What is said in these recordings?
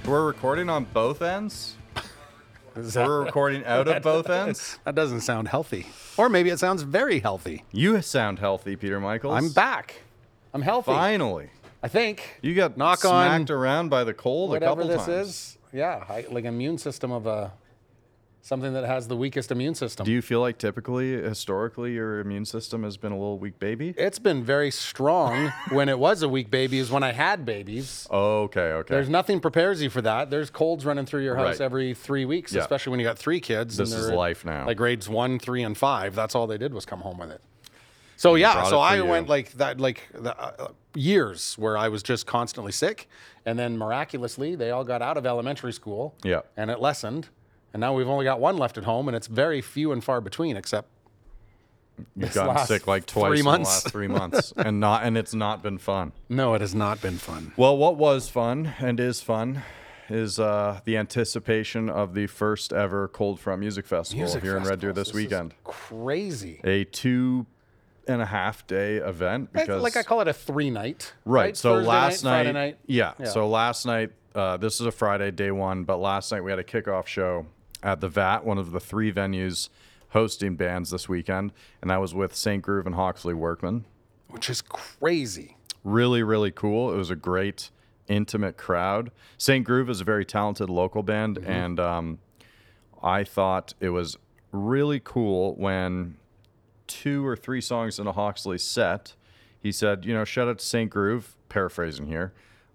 we're recording on both ends? We're recording out of both ends? That doesn't sound healthy. Or maybe it sounds very healthy. You sound healthy, Peter Michaels. I'm back. I'm healthy. Finally. I think. You got smacked around by the cold a couple times. Whatever this is. Yeah, like immune system of something that has the weakest immune system. Do you feel like historically, your immune system has been a little weak baby? It's been very strong. When it was a weak baby is when I had babies. Oh, okay. There's nothing prepares you for that. There's colds running through your house every 3 weeks, especially when you got 3 kids. This is life now. Like grades 1, 3, and 5. That's all they did was come home with it. So yeah, so I went years where I was just constantly sick, and then miraculously they all got out of elementary school. Yeah. And it lessened. And now we've only got one left at home, and it's very few and far between, except you've gotten sick like twice in the last 3 months, and it's not been fun. No, it has not been fun. Well, what was fun and is fun is the anticipation of the first ever Cold Front Music Festival here in Red Deer this weekend. Crazy. A 2.5-day event because I call it a 3-night. Right. So Thursday last night, Friday night. Yeah. So last night, this is a Friday, day one, but last night we had a kickoff show at the VAT, one of the 3 venues hosting bands this weekend, and that was with St. Groove and Hawksley Workman. Which is crazy. Really, really cool. It was a great, intimate crowd. St. Groove is a very talented local band, and I thought it was really cool when 2 or 3 songs in a Hawksley set, he said, shout out to St. Groove, paraphrasing here,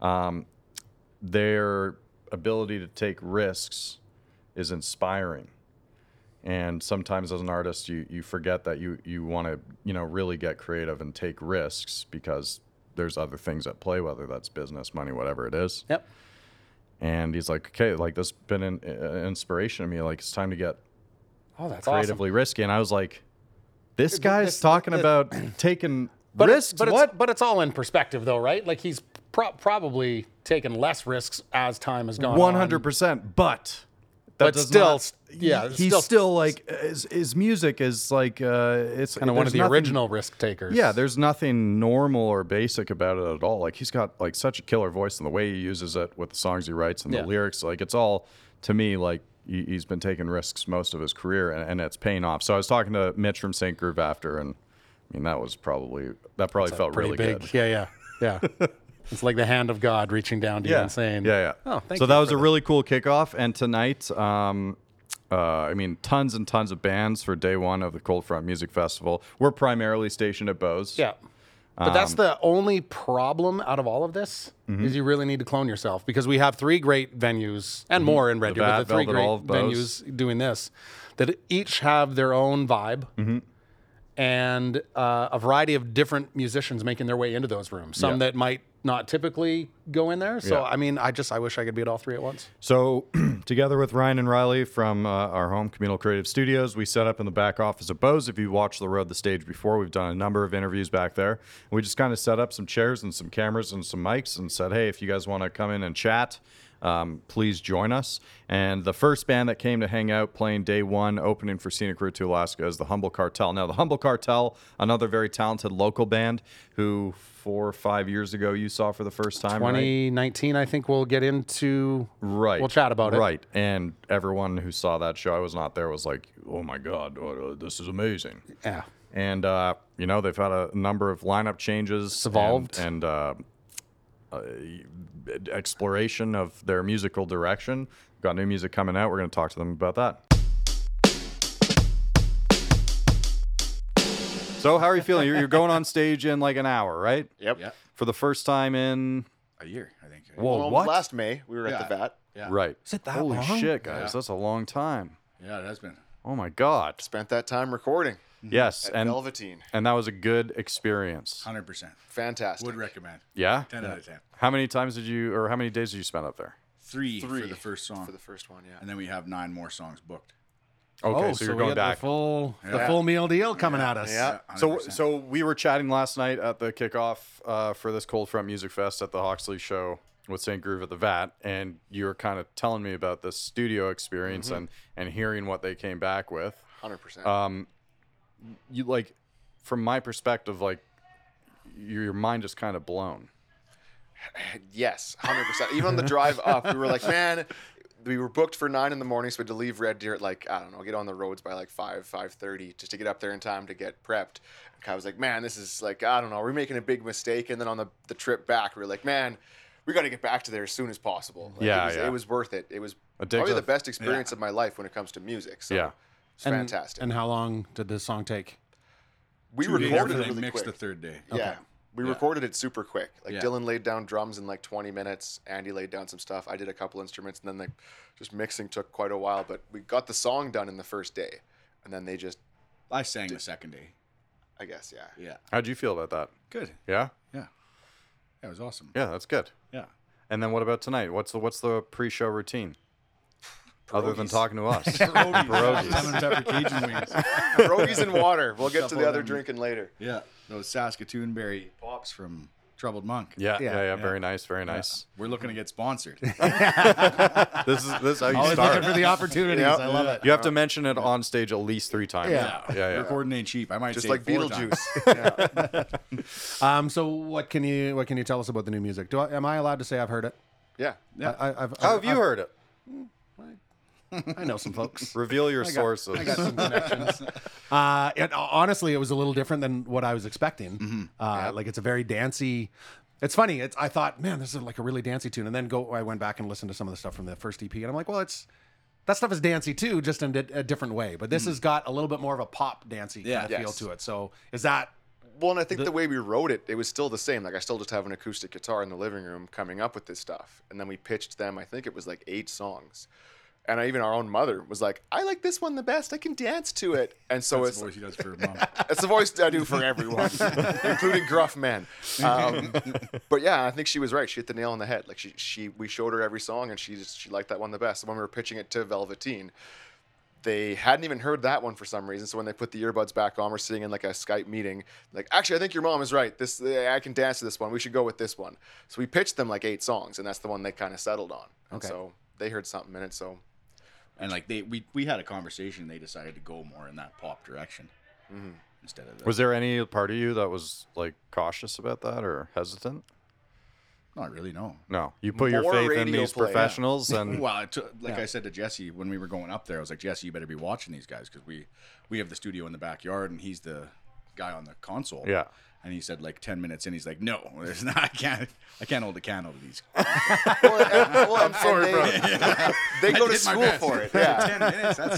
their ability to take risks is inspiring. And sometimes as an artist, you forget that you want to, really get creative and take risks because there's other things at play, whether that's business, money, whatever it is. Yep. And he's like, okay, like this has been an inspiration to me. Like it's time to get creatively risky. And I was like, this guy's talking about taking risks. But it's all in perspective though, right? Like he's probably taken less risks as time has gone 100%. But still, he's still like his music is like it's kind of one of the original risk takers. Yeah, there's nothing normal or basic about it at all. Like he's got like such a killer voice and the way he uses it with the songs he writes and the lyrics. Like it's all to me like he's been taking risks most of his career and it's paying off. So I was talking to Mitch from St. Groove after, and I mean that probably felt really big. Good. Yeah. It's like the hand of God reaching down to you and saying, Yeah. Oh, thank you. So that was a really cool kickoff. And tonight, tons and tons of bands for day one of the Cold Front Music Festival. We're primarily stationed at Bose. Yeah. But that's the only problem out of all of this is you really need to clone yourself because we have 3 great venues and more in Red Deer, but the 3 great venues doing this that each have their own vibe. And a variety of different musicians making their way into those rooms. Some that might not typically go in there. So, I mean, I wish I could be at all 3 at once. So, together with Ryan and Riley from our home, Communal Creative Studios, we set up in the back office of Bose. If you watched The Road, the Stage before, we've done a number of interviews back there. We just kind of set up some chairs and some cameras and some mics and said, hey, if you guys want to come in and chat, please join us. And the first band that came to hang out playing day one, opening for Scenic Route to Alaska, is the Humble Cartel. Now, the Humble Cartel, another very talented local band who 4 or 5 years ago you saw for the first time, 2019, right? I think we'll get into. Right. We'll chat about it. Right. And everyone who saw that show, I was not there, was like, oh my God, this is amazing. Yeah. And, they've had a number of lineup changes. It's evolved. And exploration of their musical direction. We've got new music coming out. We're going to talk to them about that. So how are you feeling? You're going on stage in like an hour, right? Yep. For the first time in a year, I think. Whoa, what? Last May, we were at the VAT. Yeah. Right. Is it that Holy long? shit, guys. Yeah. That's a long time. Yeah, it has been. Oh my God. Spent that time recording. Yes. At Velveteen. And that was a good experience. 100%. Fantastic. Would recommend. Yeah? 10 out of 10. How many days did you spend up there? 3 for the first song. For the first one, yeah. And then we have 9 more songs booked. Okay, so you're we going got back. the full meal deal coming at us. Yeah. 100%. So we were chatting last night at the kickoff for this Cold Front Music Fest at the Hawksley show with St. Groove at the VAT, and you were kind of telling me about this studio experience and hearing what they came back with. 100%. You like, from my perspective, like your mind is kind of blown. Yes, 100%. Even on the drive up, we were like, man, we were booked for 9 a.m, so we had to leave Red Deer at like, I don't know, get on the roads by like 5:30 just to get up there in time to get prepped. And Kai was like, man, this is like, I don't know, we're making a big mistake. And then on the trip back, we were like, man, we got to get back to there as soon as possible. Like, it was worth it. It was probably the best experience of my life when it comes to music. So it's fantastic. And how long did this song take? We recorded it really mixed quick. the third day. Yeah. We recorded it super quick. Like Dylan laid down drums in like 20 minutes. Andy laid down some stuff. I did a couple instruments, and then like just mixing took quite a while. But we got the song done in the first day, and then they just. I sang the second day. I guess, yeah. Yeah. How'd you feel about that? Good. Yeah. Yeah. That was awesome. Yeah, that's good. Yeah. And then what about tonight? What's the pre-show routine? Other than talking to us. Pierogies. Lemon pepper Cajun wings. Pierogies and water. We'll get to the other drinking later. Yeah. Those Saskatoon berry pops from Troubled Monk. Yeah. Very nice. Very nice. We're looking to get sponsored. This is how you Always start. looking for the opportunities. Yep. I love it. You have to mention it on stage at least 3 times. Yeah. Recording ain't cheap. I might Just say like 4 times. Beetlejuice. So what can you tell us about the new music? Am I allowed to say I've heard it? Yeah. How have you heard it? I know some folks. Reveal your sources. I got some connections. Honestly, it was a little different than what I was expecting. Like it's a very dancey. It's funny. I thought, man, this is like a really dancey tune, and then I went back and listened to some of the stuff from the first EP, and I'm like, well, that stuff is dancey too, just in a different way. But this has got a little bit more of a pop dancey kind of feel to it. So is that? Well, and I think the way we wrote it, it was still the same. Like I still just have an acoustic guitar in the living room coming up with this stuff, and then we pitched them. I think it was like 8 songs. And even our own mother was like, I like this one the best. I can dance to it. And so That's the voice he does for mom. It's the voice I do for everyone, including gruff men. But yeah, I think she was right. She hit the nail on the head. Like we showed her every song, and she liked that one the best. When we were pitching it to Velveteen, they hadn't even heard that one for some reason. So when they put the earbuds back on, we're sitting in like a Skype meeting. Like, actually, I think your mom is right. I can dance to this one. We should go with this one. So we pitched them like 8 songs, and that's the one they kind of settled on. And so they heard something in it. So. And like we had a conversation. They decided to go more in that pop direction instead of. Was there any part of you that was like cautious about that or hesitant? Not really. No. No, you put your More faith in radio these play, professionals, and Well, I said to Jesse when we were going up there, I was like, Jesse, you better be watching these guys because we have the studio in the backyard, and he's the guy on the console. Yeah. And he said like 10 minutes in, he's like, no, there's not. I can't hold a candle to these. I'm sorry, bro. They go to school for it. Yeah. 10 minutes, that's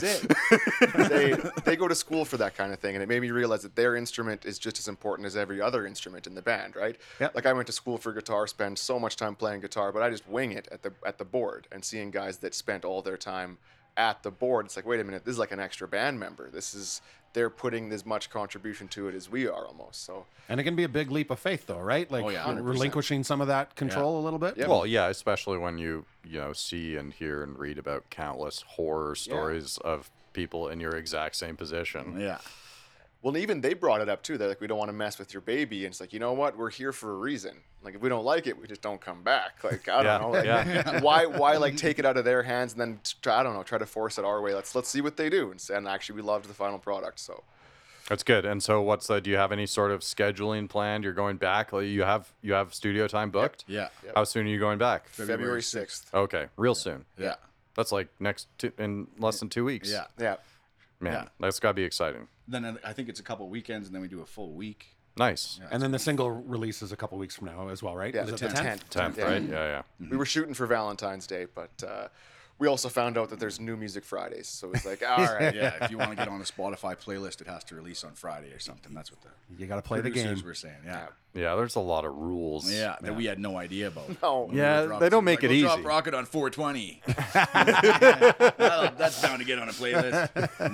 it. They go to school for that kind of thing, and it made me realize that their instrument is just as important as every other instrument in the band, right? Yep. Like I went to school for guitar, spend so much time playing guitar, but I just wing it at the board, and seeing guys that spent all their time at the board, it's like, wait a minute, this is like an extra band member. They're putting as much contribution to it as we are almost. So. And it can be a big leap of faith, though, right? Like 100%. relinquishing some of that control a little bit. Yep. well, yeah, especially when you see and hear and read about countless horror stories of people in your exact same position. Yeah. Well, even they brought it up too. They're like, we don't want to mess with your baby. And it's like, you know what? We're here for a reason. Like, if we don't like it, we just don't come back. Like, I don't know. Like, why like take it out of their hands and then try to force it our way. Let's see what they do. And actually, we loved the final product. So That's good. And so, do you have any sort of scheduling planned? You're going back. Like, you have studio time booked. Yeah. How soon are you going back? February 6th. Okay, real soon. Yeah. That's like in less than 2 weeks. Yeah. Yeah. Man, Yeah. that's got to be exciting. Then I think it's a couple weekends, and then we do a full week. Nice. And then the single release is a couple weeks from now as well, right? Yeah, Is the it 10th. 10th, Yeah. right? Yeah. We were shooting for Valentine's Day, but we also found out that there's New Music Fridays. So it's like, all right. Yeah, if you want to get on a Spotify playlist, it has to release on Friday or something. That's what the You got to play the producers game. were saying. Yeah. Yeah, there's a lot of rules. Yeah, that we had no idea about. No. Yeah, they don't make it We'll easy. drop Rocket on 420. Well, that's bound to get on a playlist.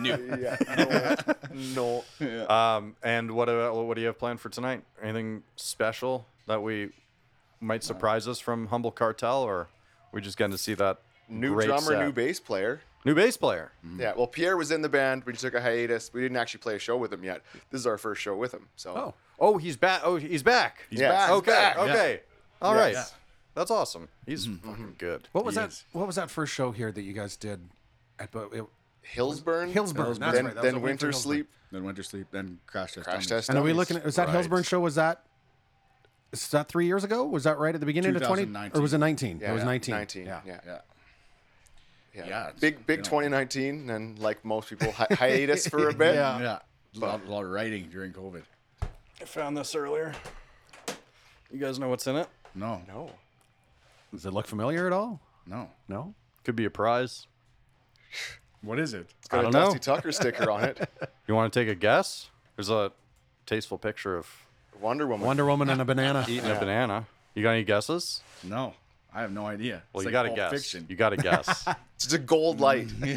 No. And what do you have planned for tonight? Anything special that we might surprise us from Humble Cartel, or we just getting to see that New great drummer, set? new bass player. New bass player. Yeah, well, Pierre was in the band. We took a hiatus. We didn't actually play a show with him yet. This is our first show with him. So. Oh, he's back. Oh, he's back. Yes, back. he's Okay. back. Okay. All right. Yes. That's awesome. He's fucking good. What was He that? is. What was that first show here that you guys did? At Hillsburn. Hillsburn. That's Then, right. That was then a win Winter for Hillsburn. Sleep. Then Winter Sleep, then Crash Test. Crash Dummies. Test. And are we Dummies. looking at? Was that Right. Hillsburn show? Was that Is that 3 years ago? Was that right at the beginning of 20? Or was it 19? Yeah, it was 19. 19. Yeah. Yeah, Big 2019, and like most people, hiatus for a bit. Yeah. A lot of writing during COVID. I found this earlier. You guys know what's in it? No. Does it look familiar at all? No. No? Could be a prize. What is it? It's got I a don't know. Dusty Tucker sticker on it. You want to take a guess? There's a tasteful picture of Wonder Woman. Wonder Woman and a banana. eating a banana. You got any guesses? No. I have no idea. Well, It's you like got to Pulp guess. Fiction. You got to guess. It's a gold light. I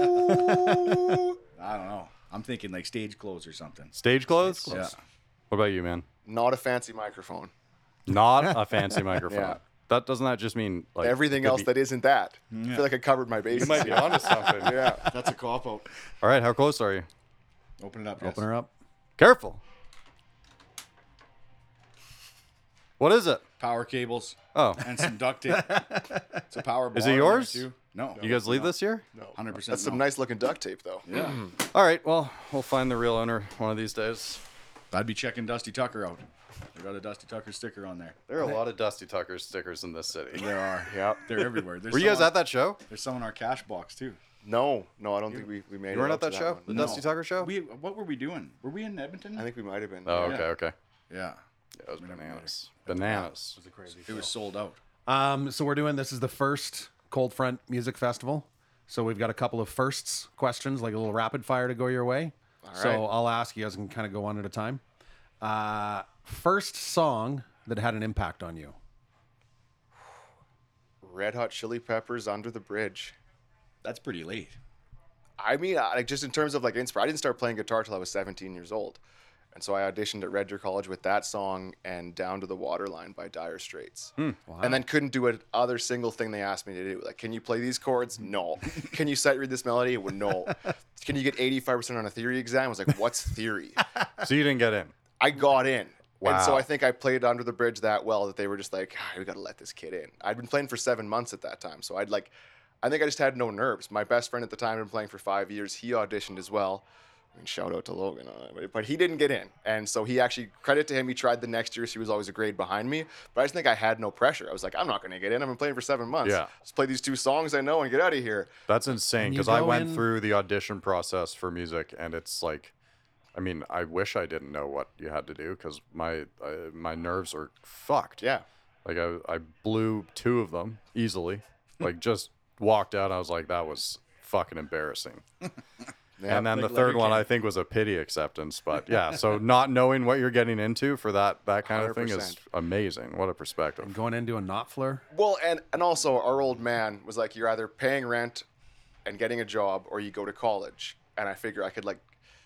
don't know. I'm thinking like stage clothes or something. Stage clothes? Yeah. What about you, man? Not a fancy microphone. Not a fancy microphone. Yeah. Doesn't that just mean like Everything could else be- that isn't that. I feel like I covered my bases. You might be here. onto something. Yeah. That's a cop out. All right, how close are you? Open it up. Open her up. Careful. What is it? Power cables Oh, and some duct tape. It's a power bar. Is it in there, yours? too. No. you guys leave this year? 100%. That's some nice looking duct tape, though. Yeah. All right, well, we'll find the real owner one of these days. I'd be checking Dusty Tucker out. They got a Dusty Tucker sticker on there. There are a lot of Dusty Tucker stickers in this city. There are. Yep. They're everywhere. There's Were you guys some at that show? There's some in our cash box too. No, I don't think we made it. You weren't up at to that show? one. The No. Dusty Tucker show? What were we doing? Were we in Edmonton? I think we might have been. Oh, okay, Yeah. okay. Yeah. Yeah, it was bananas. Bananas. It was sold out. So we're doing, this is the first Cold Front Music Festival. So we've got a couple of firsts questions, like a little rapid fire to go your way. So right. I'll ask, you guys can kind of go one at a time. First song that had an impact on you. Red Hot Chili Peppers, Under the Bridge. That's pretty late. I mean, like just in terms of like inspiration, I didn't start playing guitar till I was 17 years old. And so I auditioned at Red Deer College with that song and Down to the Waterline by Dire Straits. And then couldn't do a other single thing they asked me to do. Like, can you play these chords? No. Can you sight read this melody? Well, no. Can you get 85% on a theory exam? I was like, what's theory? So you didn't get in? I got in. And so Wow. I think I played Under the Bridge that well that they were just like, we got to let this kid in. I'd been playing for 7 months at that time. So I think I just had no nerves. My best friend at the time had been playing for 5 years. He auditioned as well. I mean, shout out to Logan on it. But he didn't get in. And so he actually, credit to him, he tried the next year. So he was always a grade behind me. But I just think I had no pressure. I was like, I'm not going to get in. I've been playing for 7 months. Yeah. Let's play these 2 songs I know and get out of here. That's insane you because I go went in- through the audition process for music, and it's like, I mean, I wish I didn't know what you had to do because my nerves are fucked. Yeah. Like I blew 2 of them easily. Like just walked out. I was like, that was fucking embarrassing. Yeah, and then like the third Leather one King. I think was a pity acceptance. But yeah, so not knowing what you're getting into for that kind of thing is 100%. amazing. What a perspective. Going into a Knopfler. Well, and also our old man was like, you're either paying rent and getting a job or you go to college. And I figure I could like,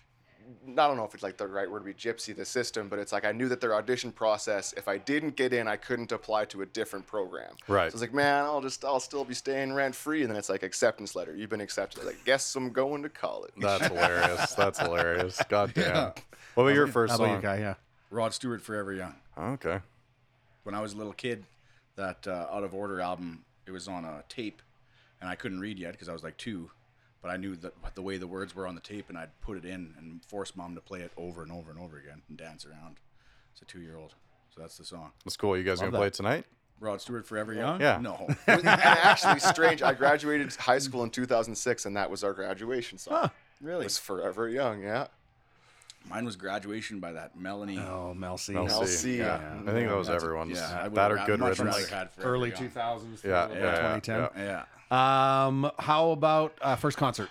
I don't know if it's like the right word to be gypsy the system, but it's like I knew that their audition process, if I didn't get in, I couldn't apply to a different program. Right. So I was like, man, I'll still be staying rent free. And then it's like acceptance letter. You've been accepted. I was like, guess I'm going to college. That's hilarious. That's hilarious. God damn. What about your first How about song? you, guy? Yeah. Rod Stewart, Forever Young. Okay. When I was a little kid, that Out of Order album, it was on a tape, and I couldn't read yet because I was like 2. But I knew that the way the words were on the tape, and I'd put it in and force mom to play it over and over and over again and dance around. It's a 2-year-old. So that's the song. That's cool. You guys gonna play it tonight? Rod Stewart, Forever Young? Yeah. No. And actually, strange. I graduated high school in 2006, and that was our graduation song. It Really? was Forever Young, yeah. Mine was Graduation by that Melanie. Oh, Mel C. Mel I'll C. see. Yeah. I think that was everyone's. Yeah, I would that or have Good much Riddance. rather had Forever Early Young. 2000s. Yeah, to yeah, 2010. yeah. Yeah. How about first concert?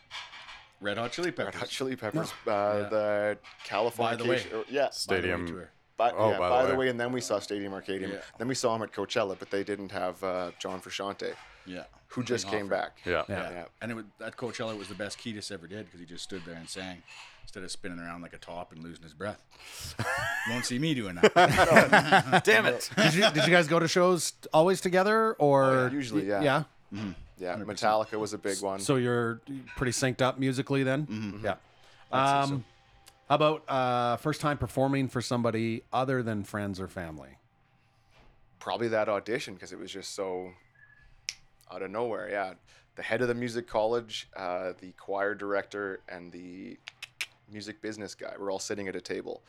Red Hot Chili Peppers. Red Hot Chili Peppers, the California. By the way. Yeah. Stadium. Tour. By the way, and then we saw Stadium Arcadium. Yeah. Then we saw him at Coachella, but they didn't have John Frusciante, Yeah. who just King came Offer. back. Yeah. Yeah. And at Coachella, it was the best Kiedis ever did because he just stood there and sang instead of spinning around like a top and losing his breath. Won't see me doing that. Damn it. Did you guys go to shows always together, or Usually, yeah. Yeah. Yeah, Metallica was a big one. So you're pretty synced up musically then. Yeah. How about first time performing for somebody other than friends or family? Probably that audition because it was just so out of nowhere. Yeah, the head of the music college, the choir director, and the music business guy were all sitting at a table.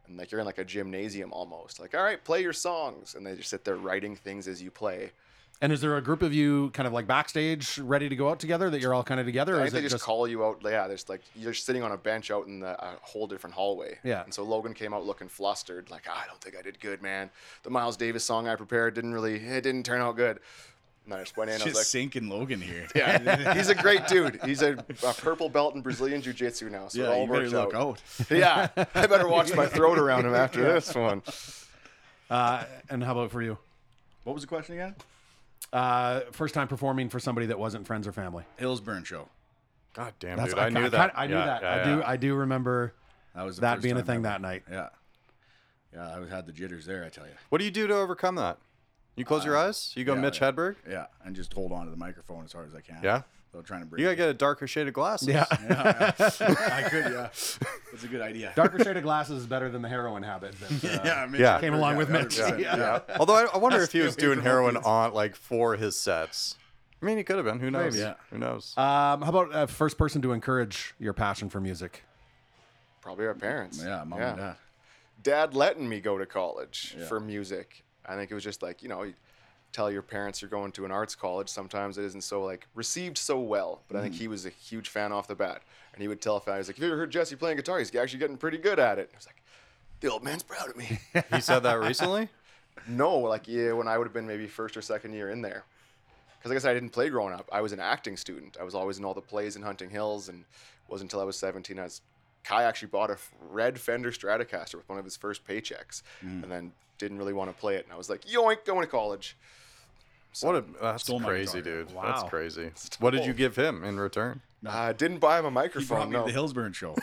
And like you're in like a gymnasium almost. Like, all right, play your songs. And they just sit there writing things as you play. And is there a group of you kind of like backstage ready to go out together that you're all kind of together? Or I is think it they just call you out. Yeah, there's like you're sitting on a bench out in the whole different hallway. Yeah. And so Logan came out looking flustered, like, I don't think I did good, man. The Miles Davis song I prepared didn't turn out good. And I just went in. I was like, sinking Logan here. yeah, he's a great dude. He's a purple belt in Brazilian Jiu-Jitsu now, so it all works out. Look out. Yeah, I better watch my throat around him after this one. And how about for you? What was the question again? First time performing for somebody that wasn't friends or family. Hillsburn show. God damn, dude, I knew that. I knew that. I do remember That was the that first being a time thing ever. that night. Yeah. Yeah, I had the jitters there, I tell you. What do you do to overcome that? You close your eyes? You go Mitch Hedberg? Yeah, and just hold on to the microphone as hard as I can. Yeah? So trying to break You gotta get a darker shade of glasses. Yeah. I could, yeah. That's a good idea. Darker shade of glasses is better than the heroin habit. That, yeah, Mitch Yeah. Came along with Mitch. 100%. Yeah. Although I wonder if he was Stay away doing from all heroin these. on like for his sets. I mean, he could have been. Who knows? Maybe. Yeah. Who knows? How about first person to encourage your passion for music? Probably our parents. Yeah, mom and dad. Dad letting me go to college for music. I think it was just like, you tell your parents you're going to an arts college. Sometimes it isn't so like received so well, but I think he was a huge fan off the bat. And he would tell fans, like, have you ever heard Jesse playing guitar? He's actually getting pretty good at it. I was like, the old man's proud of me. He said that recently? No, like, yeah, when I would have been maybe first or second year in there. Because like I said, I didn't play growing up. I was an acting student. I was always in all the plays in Hunting Hills, and it wasn't until I was 17 Kai actually bought a red Fender Stratocaster with one of his first paychecks, and then didn't really want to play it. And I was like, yoink, going to college. So, That's Stole my crazy, guitar. dude. Wow. That's crazy. What did you give him in return? didn't buy him a He microphone, brought me no. to the Hillsburn show.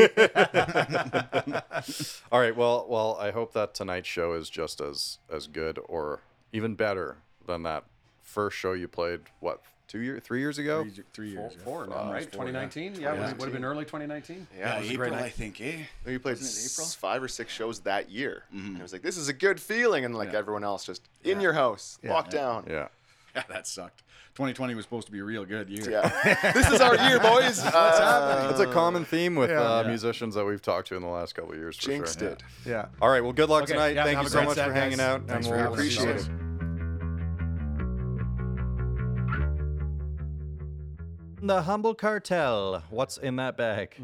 All right. Well, I hope that tonight's show is just as good or even better than that first show you played. What, 3 years ago? 3 years. Four now, right? 2019? Yeah, would have been early 2019. Yeah, it was a April, great night. I think, eh? We played Wasn't it April? 5 or 6 shows that year. And it was like, this is a good feeling. And like everyone else just in your house, locked down. Yeah. Yeah, that sucked. 2020 was supposed to be a real good year. Yeah. This is our year, boys. It's a common theme with musicians that we've talked to in the last couple of years. For Jinxed sure. it. Yeah. All right. Well, good luck Okay, tonight. yeah, Thank have you a so great much set, for hanging guys. out. Thanks and for we'll having us. Appreciate it. The Humble Cartel. What's in that bag?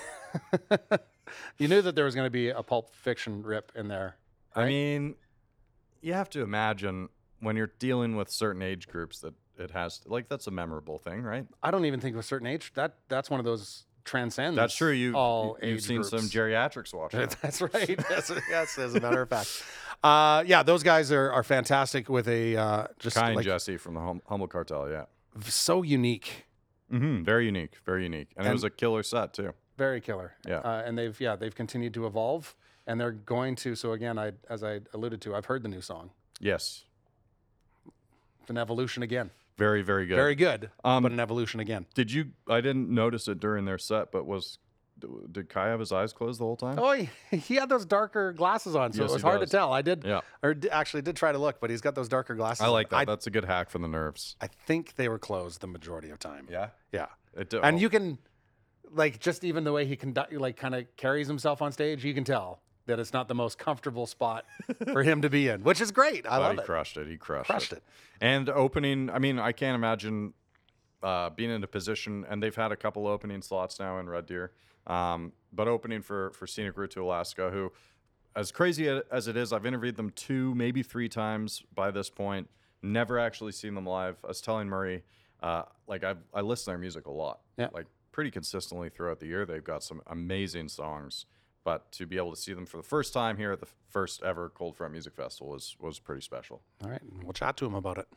You knew that there was going to be a Pulp Fiction rip in there. I mean, you have to imagine when you're dealing with certain age groups that it has that's a memorable thing, right? I don't even think of a certain age. That's one of those transcends. That's true. You've You've seen some geriatrics watching. That's right. Yes, as a matter of fact. Yeah, those guys are fantastic with a just Kai and like Jesse from the Humble Cartel, yeah. so unique, Very unique, very unique. And it was a killer set, too. very killer. Yeah. And they've continued to evolve, and they're going to. So again, as I alluded to, I've heard the new song. Yes. It's an evolution again. Very, very good. Very good, but an evolution again. I didn't notice it during their set, but did Kai have his eyes closed the whole time? Oh, he had those darker glasses on, so Yes, it was he hard does. to tell. I did, Yeah. actually did try to look, but he's got those darker glasses. I like on. that. That's a good hack for the nerves. I think they were closed the majority of time. Yeah? Yeah. It And you can, just even the way he kind of carries himself on stage, you can tell that it's not the most comfortable spot for him to be in, which is great. I love he it. crushed it. He crushed Crushed it. it. And opening, I mean, I can't imagine being in a position, and they've had a couple opening slots now in Red Deer, but opening for Scenic Route to Alaska, who, as crazy as it is, I've interviewed them 2, maybe 3 times by this point, never actually seen them live. I was telling Murray, I listen to their music a lot, pretty consistently throughout the year. They've got some amazing songs. But to be able to see them for the first time here at the first ever Cold Front Music Festival was pretty special. All right. We'll chat to him about it.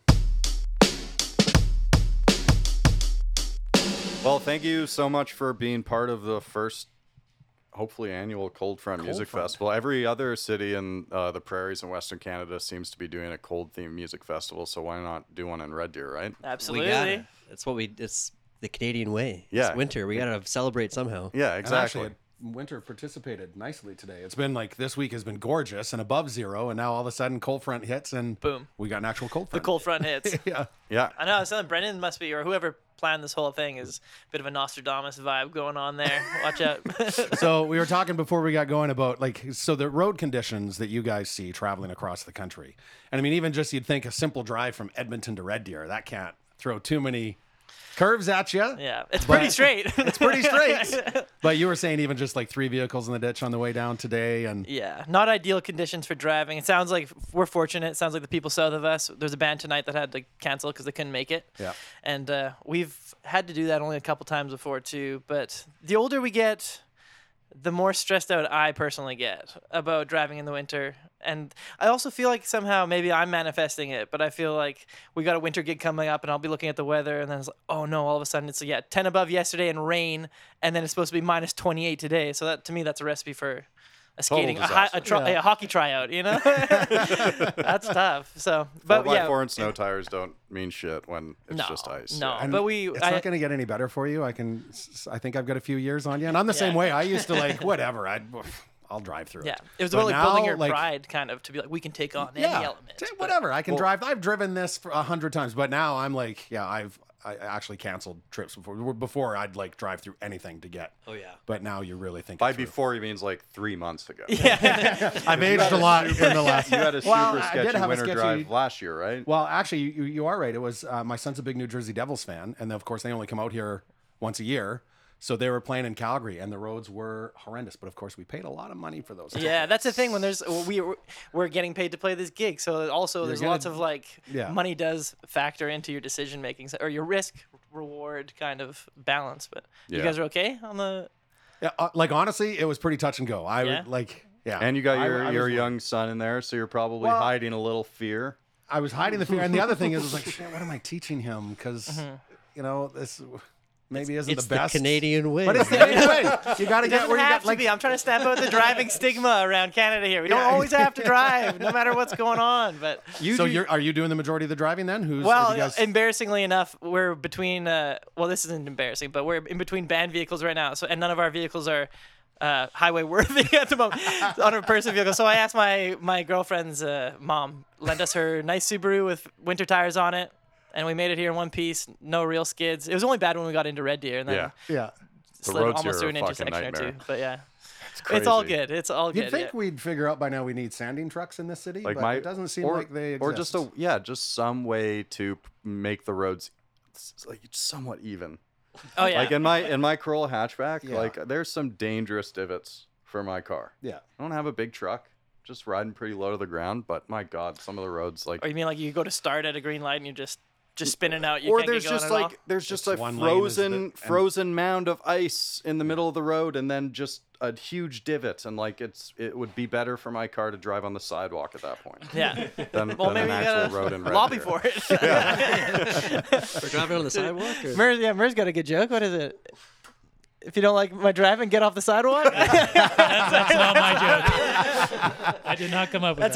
Well, thank you so much for being part of the first, hopefully, annual Cold Front Music Festival. Every other city in the prairies in Western Canada seems to be doing a cold-themed music festival, so why not do one in Red Deer, right? Absolutely. We gotta. It's the Canadian way. Yeah. It's winter. We gotta celebrate somehow. Yeah, And exactly. actually, winter participated nicely today. It's been like this week has been gorgeous and above zero, and now all of a sudden cold front hits and boom, we got an actual cold front. The cold front hits. Yeah. I know. I was telling Brendan must be, or whoever planned this whole thing is a bit of a Nostradamus vibe going on there. Watch out. So we were talking before we got going about so the road conditions that you guys see traveling across the country. And I mean, even just you'd think a simple drive from Edmonton to Red Deer, that can't throw too many curves at you. Yeah, it's pretty straight. It's pretty straight. But you were saying even just like 3 vehicles in the ditch on the way down today. And yeah, not ideal conditions for driving. It sounds like we're fortunate. It sounds like the people south of us, there's a band tonight that had to cancel because they couldn't make it. Yeah. And we've had to do that only a couple times before too. But the older we get, the more stressed out I personally get about driving in the winter. And I also feel like somehow maybe I'm manifesting it, but I feel like we got a winter gig coming up and I'll be looking at the weather and then it's like, oh no, all of a sudden it's 10 above yesterday and rain, and then it's supposed to be minus 28 today. So that to me, that's a recipe for a skating, a hockey tryout, you know? That's tough. So, but 4x4 and snow tires don't mean shit when it's just ice. No, and but it's not going to get any better for you. I think I've got a few years on you, and I'm the same way. I used to whatever. I'll drive through it. Yeah, it was about building your pride, kind of, to be like, we can take on any element. Whatever, I can drive. I've driven this for 100 times, but now I'm like, I actually canceled trips before. Before I'd drive through anything to get. Oh yeah. But now you really think. By before he means 3 months ago. Yeah. I've aged a lot in the last. You had a super sketchy winter drive last year, right? Well, actually, you are right. It was my son's a big New Jersey Devils fan, and of course they only come out here once a year. So they were playing in Calgary, and the roads were horrendous. But of course, we paid a lot of money for those. Yeah, that's the thing. When we're getting paid to play this gig, so also there's lots of money does factor into your decision making or your risk reward kind of balance. But you guys are okay on the. Yeah, honestly, it was pretty touch and go. Yeah. And you got your young son in there, so you're probably hiding a little fear. I was hiding the fear, and the other thing is, shit, what am I teaching him? Because this. Maybe isn't the best. The Canadian way. But it's the Canadian way. You got to get where you got. I'm trying to stamp out the driving stigma around Canada here. We don't always have to drive, no matter what's going on. But are you doing the majority of the driving then? Embarrassingly enough, we're between. This isn't embarrassing, but we're in between band vehicles right now. So, and none of our vehicles are highway worthy at the moment on a person vehicle. So I asked my girlfriend's mom lend us her nice Subaru with winter tires on it. And we made it here in one piece, no real skids. It was only bad when we got into Red Deer, and then slid almost through an intersection or two. But it's all good. It's all good. You'd think we'd figure out by now we need sanding trucks in this city, but it doesn't seem like they exist. Or just some way to make the roads somewhat even. Oh yeah. In my Corolla hatchback, there's some dangerous divots for my car. Yeah. I don't have a big truck. Just riding pretty low to the ground, but my God, some of the roads Or you mean you go to start at a green light and you're just spinning out? Or there's just a frozen mound of ice in the middle of the road, and then just a huge divot, and it would be better for my car to drive on the sidewalk at that point. Yeah. Than an actual road in Red lobby Deer. for it. We're driving on the sidewalk. Mer's got a good joke. What is it? If you don't like my driving, get off the sidewalk. That's not my joke. I did not come up with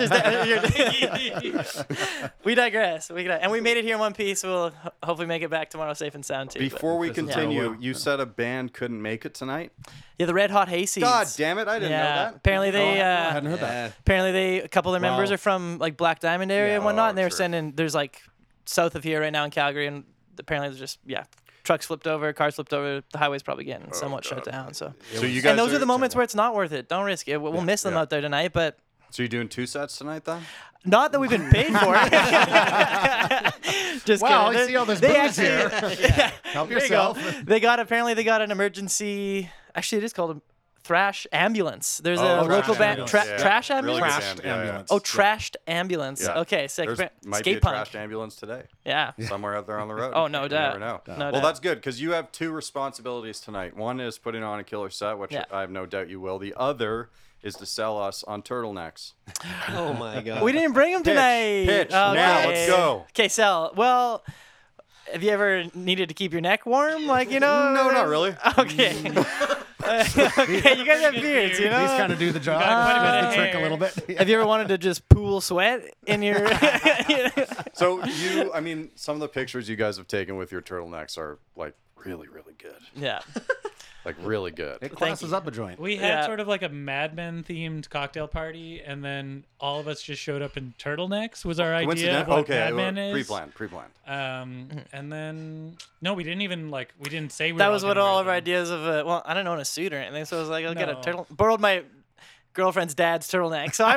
that. We digress. And we made it here in one piece. We'll hopefully make it back tomorrow safe and sound too. Before we continue, you said a band couldn't make it tonight? Yeah, the Red Hot Hayseeds. God damn it, I didn't know that. Apparently they I hadn't heard that. Apparently a couple of their members are from Black Diamond area and whatnot, and they were sending, there's south of here right now in Calgary, and apparently there's just trucks flipped over, cars flipped over. The highway's probably getting somewhat shut down. So you guys and those are the moments where it's not worth it. Don't risk it. We'll miss them out there tonight, but. So you're doing 2 sets tonight then? Not that we've been paid for it. Just kidding. I see all this booze here. Help yourself. They got an emergency. Actually, it is called a thrash ambulance. There's a local band. Trash ambulance? Really Trashed ambulance. Oh, trashed ambulance. Yeah. Okay, sick. Might be a trashed ambulance today. Yeah. Somewhere out there on the road. Oh, no doubt. You never know. No Well, doubt. that's good because you have 2 responsibilities tonight. One is putting on a killer set, which I have no doubt you will. The other is to sell us on turtlenecs. Oh my God. We didn't bring them tonight. Pitch. Now, let's go. Okay, sell. Well, have you ever needed to keep your neck warm? No, not really. Okay. Okay, you guys have beards, you know? These kind of do the job. Quite a trick a little bit. Have you ever wanted to just pool sweat in your... So some of the pictures you guys have taken with your turtlenecks are really, really good. Yeah. Like really good. It classes up a joint. We had Yeah. sort of like a Mad Men themed cocktail party, and then all of us just showed up in turtlenecks. Was our idea of what Mad Men is? Pre-planned. And then no, we didn't even we didn't say we. That were was all what gonna all wear of our them. ideas of. Well, I don't own a suit or anything, so I was like, I'll get a No. turtle. Borrowed my girlfriend's dad's turtleneck, so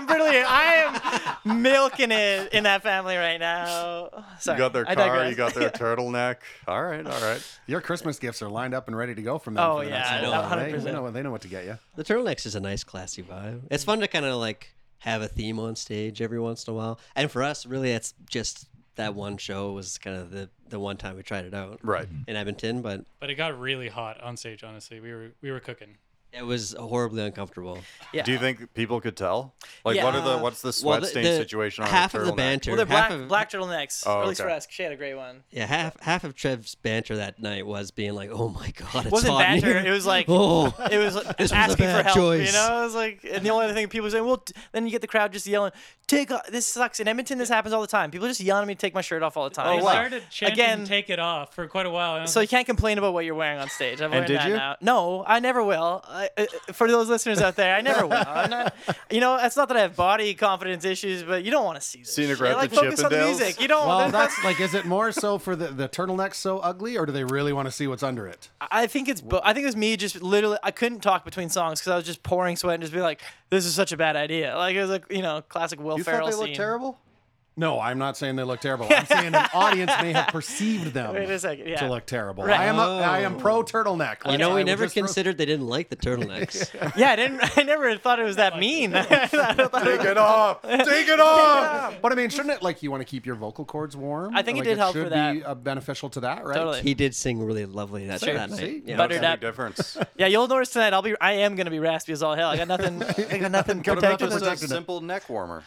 I am milking it in that family right now. Sorry, You got their I car, digress. you got their turtleneck. All right. Your Christmas gifts are lined up and ready to go from them. Oh, for the next yeah, little while. 100%. They know what to get you. The turtlenecks is a nice, classy vibe. It's fun to kind of have a theme on stage every once in a while. And for us, really, it's just that one show was kind of the one time we tried it out. Right. In Edmonton, but But it got really hot on stage. Honestly, we were cooking. it was horribly uncomfortable. Yeah. Do you think people could tell? Like, Yeah. what's the sweat stain situation on half a of the turtleneck? banter? Well, they're half black of, turtlenecks. Oh, Or at least okay. for us. She had a great one. Yeah, half of Trev's banter that night was being like, "Oh my god, it's It wasn't hot in banter. here." It was like Oh, it was was a asking for bad help. choice. You know, it was like, and the only other thing people were saying, well, then you get the crowd just yelling, "Take off!" This sucks. In Edmonton, this happens all the time. People just yelling at me to take my shirt off all the time. I It's like, started chanting again- "Take it off" for quite a while. and I was so you like, can't complain about what you're wearing on stage. I've learned did that you? now. No, I never will. For those listeners out there, I never will. I'm not, it's not that I have body confidence issues, but you don't want to see this. Seen a shit. grab Like, the focus on the Chippendales? music. You don't. Well, that's like, is it more so for the turtleneck so ugly, or do they really want to see what's under it? I think it's. I think it was me just literally. I couldn't talk between songs because I was just pouring sweat and just be like, "This is such a bad idea." Like it was like classic Will You Ferrell thought they scene. looked terrible? No, I'm not saying they look terrible. I'm saying an audience may have perceived them Wait a second. Yeah. to look terrible. Right. I am pro turtleneck. you know, I we would never just throw- considered they didn't like the turtlenecks. Yeah, I never thought it was that mean. Take it off. Take it off. But I mean, shouldn't it you want to keep your vocal cords warm? I think it did help should for that. be beneficial to that, right? Totally. He did sing really lovely that See? night. See? Yeah. Buttered That's a up. big difference. Yeah, you'll notice tonight. I am gonna be raspy as all hell. I got nothing. protected. Just a protected it. simple neck warmer.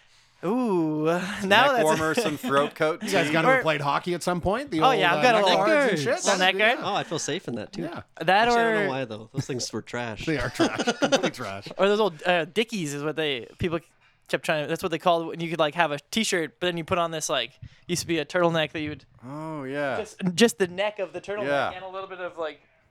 Ooh, now Neck that's. warmer, some throat coat. You guys got to Or- have played hockey at some point. The Oh, old, yeah, I've got a neck little- guards and shit. little neck guard. Oh, I feel safe in that too. Yeah, That Actually, I don't or know why though. Those things were trash. they are trash. Complete trash. or those old Dickies is what people kept trying to. That's what they called when you could have a T-shirt, but then you put on this used to be a turtleneck that you would Oh yeah. just the neck of the turtleneck Yeah. and a little bit of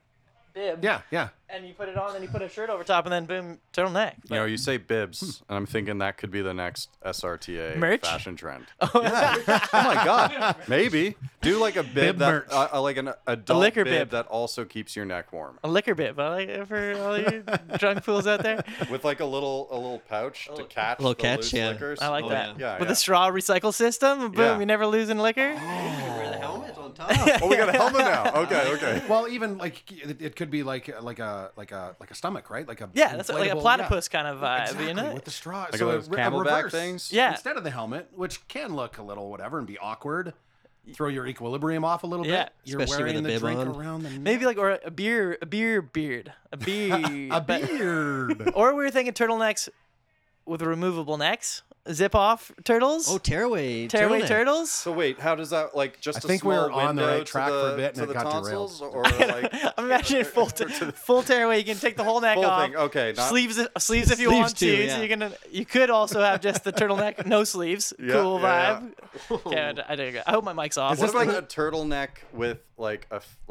bib. Yeah, yeah. And you put it on, then you put a shirt over top, and then boom, turtleneck. You know, you say bibs, and I'm thinking that could be the next SRTA Merch? fashion trend. Yeah. Oh my God. Maybe do like a bib, Bib that merch. like an adult liquor bib bib. that also keeps your neck warm, A liquor bib. I like it for all you drunk fools out there. with like a little pouch to catch little the catch, loose yeah. liquors. I like Oh, that. yeah. With Yeah. a straw recycle system, boom, Yeah. you never losing liquor. Wear the helmet on top. Oh, we got a helmet now. Okay. Well, even it could be like a stomach, right? Like a Yeah, that's like a inflatable- platypus kind of vibe, Exactly, you know? with the straw. Like so those a camelback reverse. things? Yeah. Instead of the helmet, which can look a little whatever and be awkward, throw your equilibrium off a little Yeah. bit. You're Especially with wearing the the bib drink on. around the Maybe or a beer beard. A beard. a beard. Or we were thinking turtlenecks with removable necks. Zip off turtles. Oh, tearaway. tearaway turtleneck. turtles. So wait, how does that I think we were on the right track for a bit, and to it the got tonsils, derailed. or like I'm imagining full tearaway. You can take the whole neck full off. thing? Okay, not, Sleeves if you Sleeves want too, to. yeah. So you could also have just the turtleneck, no sleeves. Yeah, Cool yeah, vibe. Okay, I digress. I hope my mic's off. What if like a turtleneck with like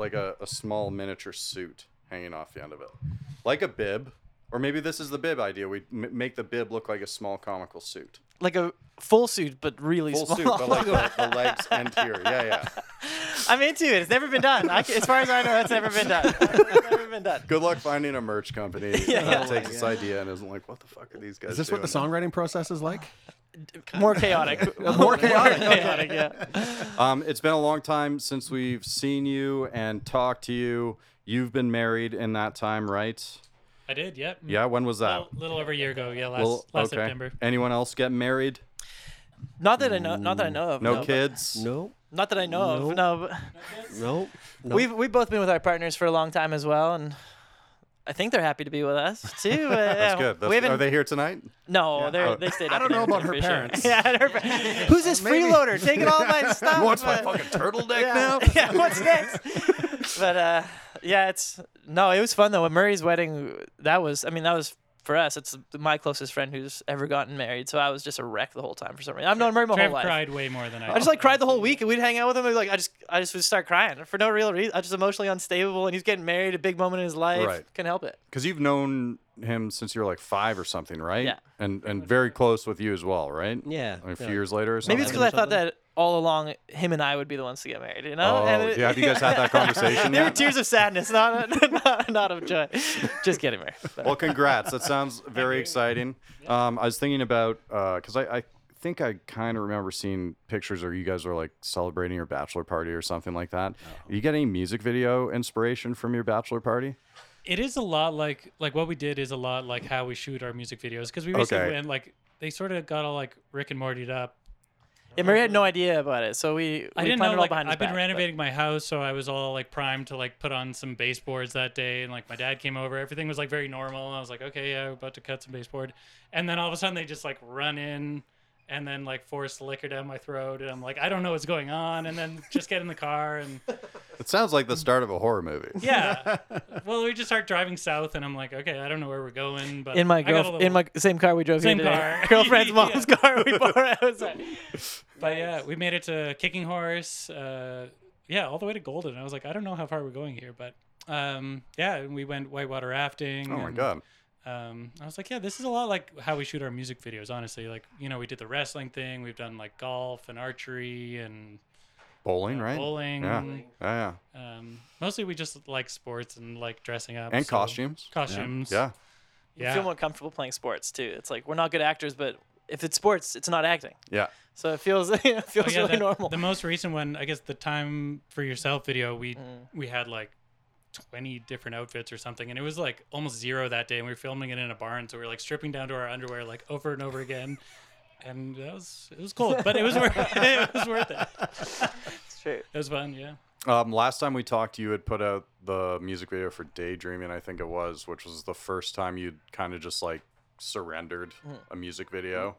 a small miniature suit hanging off the end of it, like a bib, or maybe this is the bib idea. We make the bib look like a small comical suit, like a full suit, but really full small. suit, but like the legs end here. Yeah. I'm into it. It's never been done. As far as I know, it's never been done. It's never been done. Good luck finding a merch company that takes this idea and isn't like, what the fuck are these guys? Is this what the doing? songwriting process is like? More chaotic. More chaotic. chaotic, yeah. It's been a long time since we've seen you and talked to you. You've been married in that time, right? I did. Yep. Yeah. When was that? A little over a year ago. Yeah, last Well, last okay. September. Anyone else get married? Not that I know. Not that I know of. No kids. No, Not that I know of. No. no. We've both been with our partners for a long time as well, and I think they're happy to be with us too. That's good. We haven't, Are they here tonight? No, they stayed. I up don't in know about Edmonton her for sure. parents. Yeah, who's this freeloader taking all my stuff? What's my fucking turtleneck yeah. now? Yeah, what's next? But yeah, it was fun though. At Murray's wedding, that was for us, it's my closest friend who's ever gotten married. So I was just a wreck the whole time for some reason. I've known him my whole Trev life. cried way more than I. I just like cried the whole week, and we'd hang out with him. And like I just would start crying for no real reason. I was just emotionally unstable, and he's getting married, a big moment in his life. Right. Couldn't help it. Because you've known him since you were like 5 or something, right? Yeah. And very close with you as well, right? Yeah. A few years later or something. Maybe it's because I thought that all along him and I would be the ones to get married. You know? Oh, And yeah. Have you guys had that conversation Maybe yet? tears of sadness, not of joy. Just getting married. But- Well, congrats. That sounds very exciting. I was thinking about, because I think I kind of remember seeing pictures where you guys were like celebrating your bachelor party or something like that. Do you get any music video inspiration from your bachelor party? It is a lot like what we did is a lot like how we shoot our music videos because we basically went like they sort of got all like Rick and Morty'd up. Yeah, Murray had no idea about it, so we I didn't planned know. it all Like, behind his I've been back, renovating my house, so I was all like primed to like put on some baseboards that day, and like my dad came over. Everything was like very normal. I was like, okay, yeah, we're about to cut some baseboard, and then all of a sudden they just like run in. And then like force liquor down my throat, and I'm like, I don't know what's going on. And then just get in the car, and It sounds like the start of a horror movie. yeah. Well, we just start driving south, and I'm like, okay, I don't know where we're going, but In my I got a little- in my same car we drove Same here today. car. Girlfriend's Yeah. mom's car we borrowed outside. But yeah, we made it to Kicking Horse. Yeah, all the way to Golden. I was like, I don't know how far we're going here, but yeah, and we went whitewater rafting. Oh, my and, God. I was like, yeah, this is a lot like how we shoot our music videos, honestly. Like, you know, we did the wrestling thing. We've done like golf and archery and Bowling, right? bowling. Yeah. Mostly we just like sports and like dressing up. And so- costumes. Costumes. Yeah. We Yeah. feel more comfortable playing sports too. It's like we're not good actors, but if it's sports, it's not acting. Yeah. So it feels Oh, yeah, really normal. The most recent one, I guess, the Time for Yourself video, we had like 20 different outfits or something, and it was like almost zero that day, and we were filming it in a barn, so we were like stripping down to our underwear like over and over again, and it was cold, but it was worth it. Was worth it. It's true. It was fun, yeah. Last time we talked, you had put out the music video for Daydreaming, I think it was, which was the first time you'd kind of just like surrendered a music video.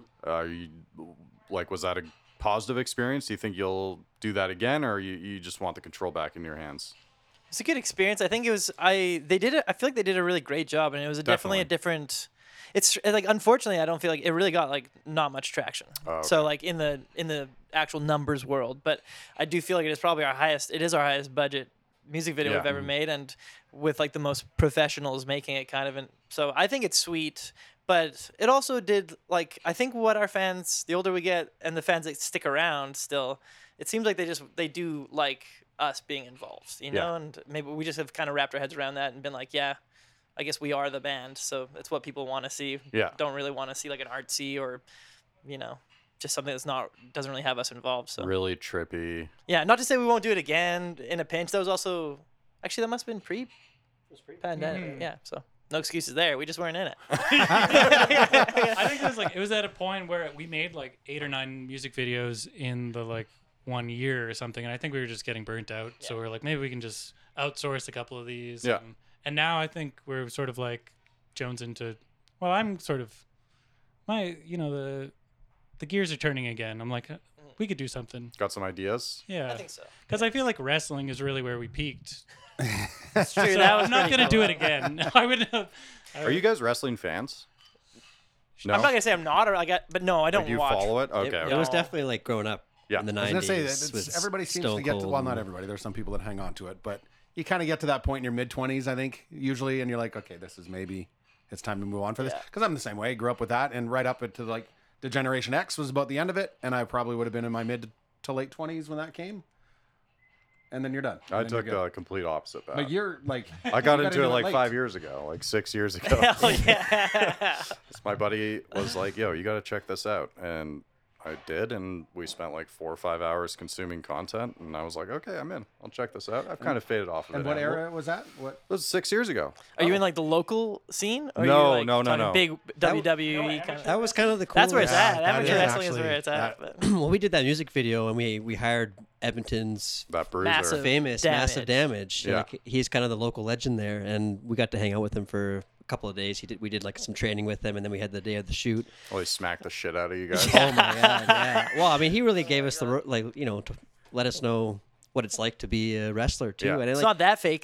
Was that a positive experience? Do you think you'll do that again, or you just want the control back in your hands? It's a good experience. I think it was. I feel like they did a really great job, and it was definitely a different. It's like, unfortunately, I don't feel like it really got like not much traction. Oh, okay. So like in the actual numbers world, but I do feel like it is probably our highest. It is our highest budget music video Yeah. we've ever made, and with like the most professionals making it kind of. And so I think it's sweet. But it also did, like, I think what our fans, the older we get, and the fans that stick around still, it seems like they do like us being involved, you know? Yeah. And maybe we just have kind of wrapped our heads around that and been like, yeah, I guess we are the band. So it's what people want to see. Yeah. Don't really want to see like an artsy or, you know, just something that's doesn't really have us involved. So Really trippy. yeah, not to say we won't do it again in a pinch. That was also, actually, that must have been pre-pandemic. Yeah, so. No excuses there. We just weren't in it. I think it was at a point where we made like 8 or 9 music videos in the like 1 year or something, and I think we were just getting burnt out. So we we're like, maybe we can just outsource a couple of these. Yeah. And now I think we're sort of like Jones into. Well, I'm sort of the gears are turning again. I'm like, we could do something. Got some ideas? Yeah. I think so. Because I feel like wrestling is really where we peaked. It's true. So That was I'm not pretty gonna cool. do it again. I would. Are you guys wrestling fans? No. I'm not gonna say I'm not, but no, I don't Like, you watch. follow it? Okay. It was No. definitely like growing up Yeah. in the 90s. I was gonna say that with everybody seems Stone to get to. Cold Well, not and- everybody. There's some people that hang on to it, but you kind of get to that point in your mid 20s, I think, usually, and you're like, okay, this is maybe it's time to move on for this. Yeah. Because I'm the same way. Grew up with that, and right up into like the Generation X was about the end of it, and I probably would have been in my mid to late 20s when that came. And then you're done. I And then took you're the complete opposite path. But you're like, I got you into it like late. 5 years ago, like 6 years ago. Hell yeah. My buddy was like, yo, you got to check this out. And I did. And we spent like 4 or 5 hours consuming content. And I was like, okay, I'm in. I'll check this out. I've kind of faded off of And it. what now. era was that? What? It was 6 years ago. Are you in like the local scene? Or No, are you, like, no, talking no. Big WWE kind of. That was kind of the cool. That's where it's at. that Amateur is wrestling is actually- where it's at. But Well, we did that music video, and we hired Edmonton's That bruiser. Massive. famous Massive Damage. Yeah. Like, he's kind of the local legend there, and we got to hang out with him for a couple of days. We did like some training with him, and then we had the day of the shoot. Well, he smacked the shit out of you guys. Oh my god! Yeah. Well, I mean, he really gave us to let us know what it's like to be a wrestler too. Yeah. And it's like, not that fake.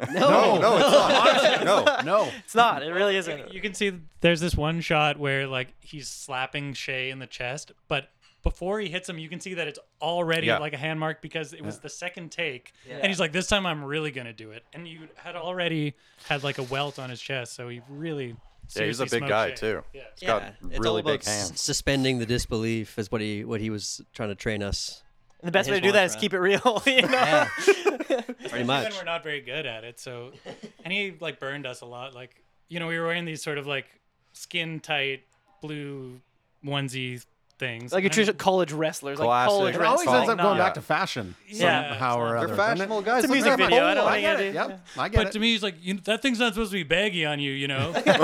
No, it's not. No. It's not. It really isn't. You can see there's this one shot where like he's slapping Shay in the chest, but before he hits him, you can see that it's already like a hand mark because it was the second take. Yeah. And he's like, this time I'm really going to do it. And you had already had like a welt on his chest. So he really he's a big guy Shay. too. Yeah. He's got it's really all about big hands. suspending the disbelief is what he was trying to train us. And the best way to do that is keep it real. You know? Yeah. Pretty much. Even we're not very good at it. So, and he like burned us a lot. Like, you know, we were wearing these sort of like skin tight blue onesie things. Like a traditional college wrestlers. Like Classic. college It wrestling. always ends up going Yeah. back to fashion Yeah. somehow or other. They're doesn't it? fashionable guys. It's a Look music at that video. I polo. don't I think get I it. do. Yep, I get But it. to me, he's like, that thing's not supposed to be baggy on you, you know? He's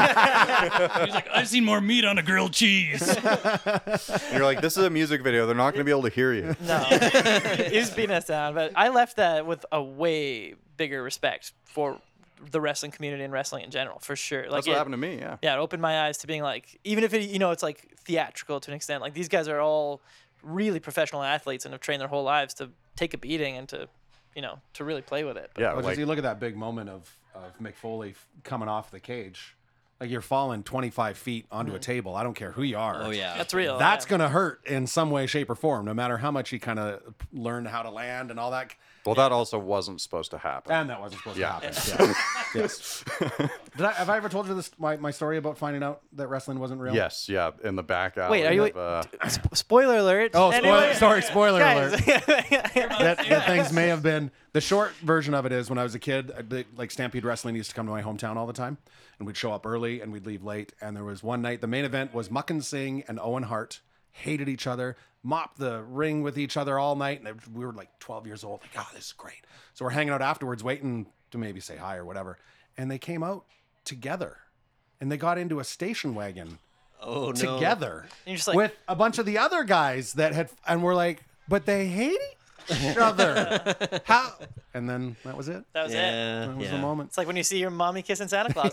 like, I've seen more meat on a grilled cheese. And you're like, this is a music video. They're not going to be able to hear you. No, he's beating us down. But I left that with a way bigger respect for the wrestling community and wrestling in general, for sure. Like That's what happened to me. Yeah. Yeah, it opened my eyes to being like, even if it, it's like theatrical to an extent. Like these guys are all really professional athletes and have trained their whole lives to take a beating and to, to really play with it. But Yeah. But Like, you look at that big moment of Mick Foley coming off the cage. Like you're falling 25 feet onto a table. I don't care who you are. Oh yeah. that's real. That's yeah. going to hurt in some way, shape, or form, no matter how much you kind of learn how to land and all that. well, that also wasn't supposed to happen. And that wasn't supposed Yeah. to happen. Yeah. Yes. Have I ever told you this my story about finding out that wrestling wasn't real? Yes. Yeah. In the back alley. Wait, are you? of, Spoiler alert. Oh, Anyway, spoiler guys. alert. that things may have been. The short version of it is when I was a kid, like Stampede Wrestling used to come to my hometown all the time, and we'd show up early and we'd leave late. And there was one night, the main event was Muckin Singh and Owen Hart, hated each other, mopped the ring with each other all night, and we were like 12 years old. Like, oh, this is great. So we're hanging out afterwards, waiting to maybe say hi or whatever. And they came out together, and they got into a station wagon Oh no. together You're just like- with a bunch of the other guys that had, and we're like, but they hate each other. How? And then that was it. That was it. Yeah. That was yeah. the moment. It's like when you see your mommy kissing Santa Claus.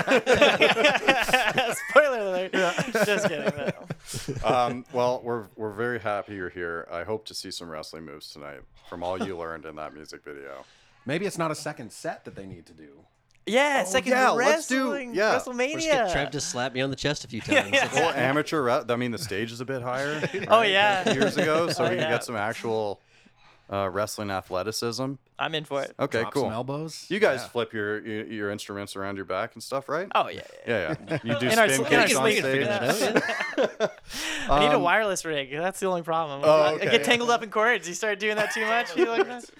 Spoiler alert. Just kidding. No. well, we're very happy you're here. I hope to see some wrestling moves tonight from all you learned in that music video. Maybe it's not a second set that they need to do. Yeah, second yeah, let's do- wrestling. yeah. Let's WrestleMania. get Trev to slap me on the chest a few times. Well, amateur. I mean, the stage is a bit higher. Right? Oh, yeah. Years ago, so we can yeah. get some actual wrestling athleticism. I'm in for it. Okay, Drop cool. some elbows. You guys flip your instruments around your back and stuff, right? Oh, yeah. Yeah. You do In our spin sl- in our kicks on sleeve. stage. Yeah. I need a wireless rig. That's the only problem. Oh, I okay. get tangled up in cords. You start doing that too much. You like that?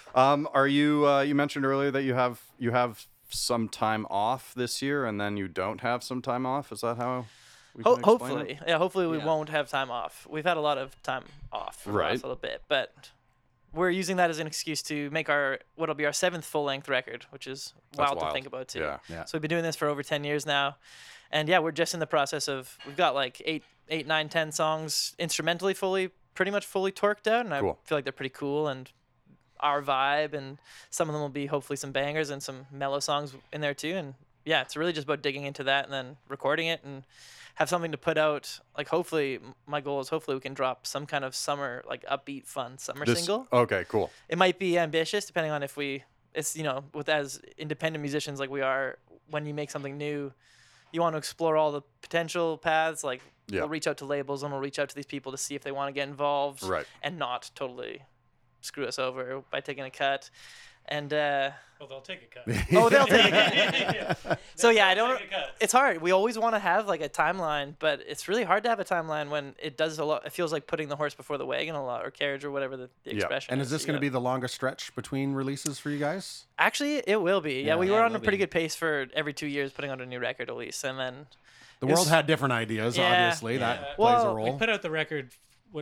Are you? You mentioned earlier that you have some time off this year, and then you don't have some time off. Is that how? We can explain Hopefully, it? yeah. Hopefully, we Yeah. won't have time off. We've had a lot of time off for the Right. last little bit, but we're using that as an excuse to make what'll be our 7th full-length record, which is wild to wild. think about too. Yeah. So we've been doing this for over 10 years now, and yeah, we're just in the process of. We've got like 8, 9, 10 songs instrumentally pretty much fully torqued out, and Cool. I feel like they're pretty cool and our vibe, and some of them will be hopefully some bangers and some mellow songs in there too. And yeah, it's really just about digging into that and then recording it and have something to put out. Like hopefully, my goal is hopefully we can drop some kind of summer, like upbeat, fun summer single. Okay, cool. It might be ambitious depending on if it's with as independent musicians like we are, when you make something new, you want to explore all the potential paths. Like Yeah. we'll reach out to labels and we'll reach out to these people to see if they want to get involved, Right. and not totally screw us over by taking a cut. And Well, they'll take a cut. oh, they'll take a cut. So yeah, I don't. Take a cut. It's hard. We always want to have like a timeline, but it's really hard to have a timeline when it does a lot. It feels like putting the horse before the wagon a lot, or carriage, or whatever the expression. And is this You going to know. be the longest stretch between releases for you guys? Actually, it will be. Yeah, we Yeah, were it on a will pretty be. good pace for every 2 years putting out a new record at least, and then The It's- world had different ideas, Yeah. obviously. Yeah. That plays a Well, role. We put out the record,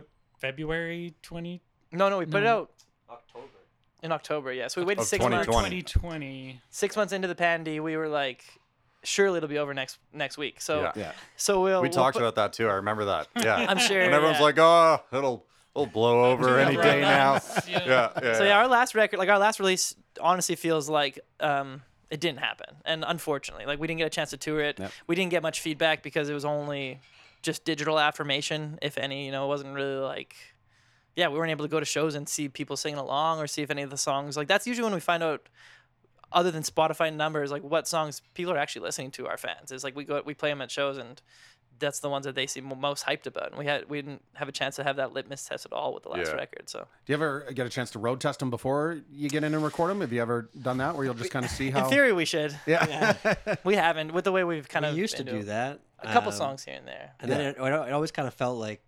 February 20? no, we put it out October. in October. Yeah, so we waited Of 6 months. 2020. 2020. 6 months into the pandy, we were like, surely it'll be over next week. So Yeah. Yeah. so we'll We talked put- about that too. I remember that. Yeah. I'm sure. And everyone's yeah. like, "Oh, it'll blow over any day now." Yeah. So yeah, our last record, like our last release, honestly feels like it didn't happen, and unfortunately, like we didn't get a chance to tour it. Yep. We didn't get much feedback because it was only just digital affirmation, if any. It wasn't really like, yeah, we weren't able to go to shows and see people singing along or see if any of the songs, like that's usually when we find out other than Spotify numbers, like what songs people are actually listening to, our fans. It's like we play them at shows, and that's the ones that they seem most hyped about. And we didn't have a chance to have that litmus test at all with the last record. So, do you ever get a chance to road test them before you get in and record them? Have you ever done that, where you'll just kind of see how? In theory, we should. Yeah. We haven't, with the way we've kind of used to do that. A couple songs here and there. And then it always kind of felt like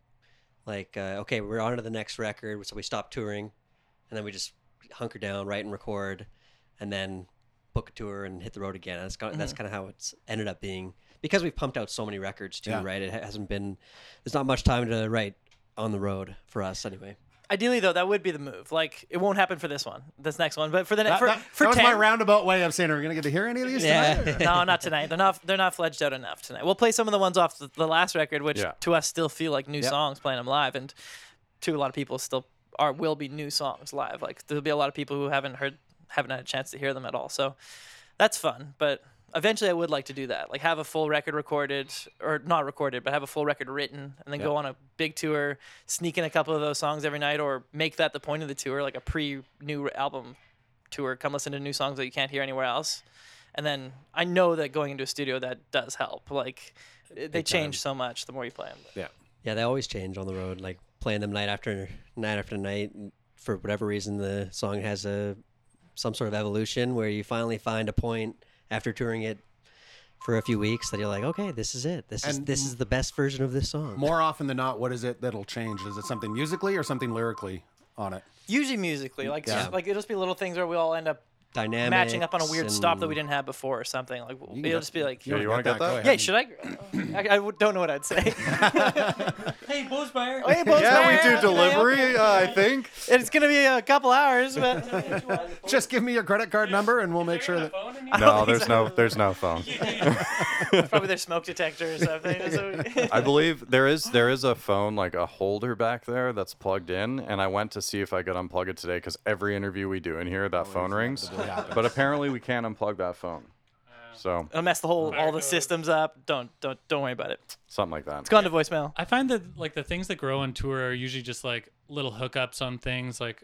okay, we're on to the next record, so we stop touring, and then we just hunker down, write and record, and then book a tour and hit the road again. That's kind of how it's ended up being, because we've pumped out so many records too, right? It hasn't been, there's not much time to write on the road for us anyway. Ideally, though, that would be the move. Like, it won't happen for this next one, but for the next, that was my roundabout way of saying, are we gonna get to hear any of these tonight? No, not tonight. They're not fledged out enough tonight. We'll play some of the ones off the last record, which to us still feel like new songs, playing them live, and to a lot of people still will be new songs live. Like, there'll be a lot of people who haven't had a chance to hear them at all. So that's fun, but eventually I would like to do that. Like, have a full record recorded, or not recorded, but have a full record written, and then go on a big tour, sneak in a couple of those songs every night, or make that the point of the tour, like a pre-new album tour. Come listen to new songs that you can't hear anywhere else. And then I know that going into a studio, that does help. Like, they change so much the more you play them. Yeah, they always change on the road. Like, playing them night after night. For whatever reason, the song has some sort of evolution where you finally find a point after touring it for a few weeks that you're like, okay, this is it. This is the best version of this song. More often than not, what is it that'll change? Is it something musically or something lyrically on it? Usually musically. Like it'll just be little things where we all end up dynamics matching up on a weird stop that we didn't have before or something. Like, it'll just be like, you want to get that? Yeah, should I? I don't know what I'd say. Hey, Bozmeyer. Hey, Bozmeyer. Yeah, we do delivery, I think. It's going to be a couple hours, but just give me your credit card number and we'll make sure that... No, there's no phone. Probably their smoke detector or something. I believe there is a phone, like a holder back there that's plugged in, and I went to see if I could unplug it today, because every interview we do in here, that phone rings. But apparently we can't unplug that phone. So it'll mess all the systems up. Don't worry about it. Something like that. It's gone to voicemail. I find that like the things that grow on tour are usually just like little hookups on things, like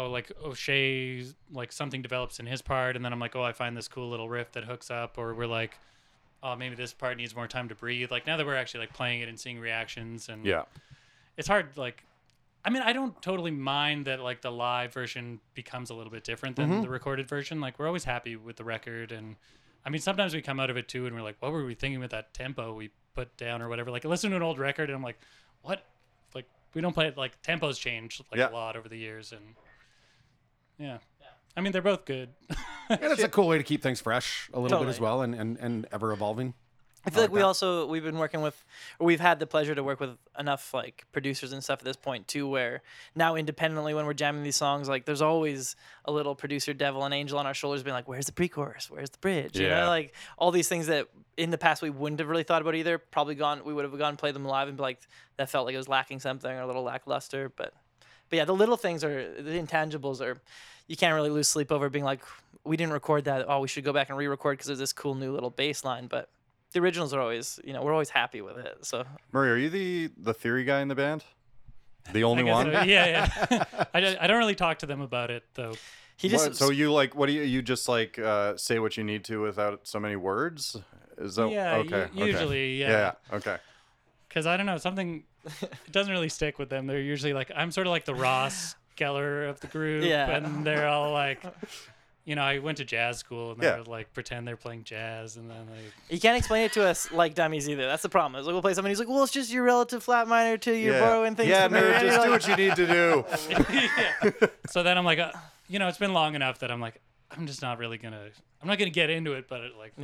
O'Shea, like something develops in his part, and then I'm like, I find this cool little riff that hooks up, or we're like, maybe this part needs more time to breathe. Like, now that we're actually like playing it and seeing reactions, and it's hard. Like, I mean, I don't totally mind that like the live version becomes a little bit different than the recorded version. Like, we're always happy with the record, and I mean, sometimes we come out of it too and we're like, what were we thinking with that tempo we put down or whatever? Like, I listen to an old record and I'm like, what? Like, we don't play it, like, tempos change like a lot over the years, and I mean, they're both good. And it's a cool way to keep things fresh a little bit as well, and ever evolving. I feel like we've been working with, or we've had the pleasure to work with enough like producers and stuff at this point too, where now independently when we're jamming these songs, like there's always a little producer devil and angel on our shoulders being like, where's the pre-chorus? Where's the bridge? You know, like all these things that in the past we wouldn't have really thought about either. We would have gone and played them live and be like, that felt like it was lacking something or a little lackluster. But yeah, the little things the intangibles are, you can't really lose sleep over being like, we didn't record that. Oh, we should go back and re-record because there's this cool new little bass line. But the originals are always, we're always happy with it. So, Murray, are you the theory guy in the band? The only one? So. Yeah. I don't really talk to them about it though. So you like, what do you just like say what you need to without so many words? Is that okay? Usually, yeah. Okay. Because I don't know, something it doesn't really stick with them. They're usually like, I'm sort of like the Ross Geller of the group, and they're all like, I went to jazz school, and they're like pretend they're playing jazz, and then like, you can't explain it to us like dummies either. That's the problem. Is like we'll play something, he's like, well, it's just your relative flat minor to your borrowing things. Yeah, from me. just do what you need to do. So then I'm like, it's been long enough that I'm like, I'm just not really I'm not gonna get into it, but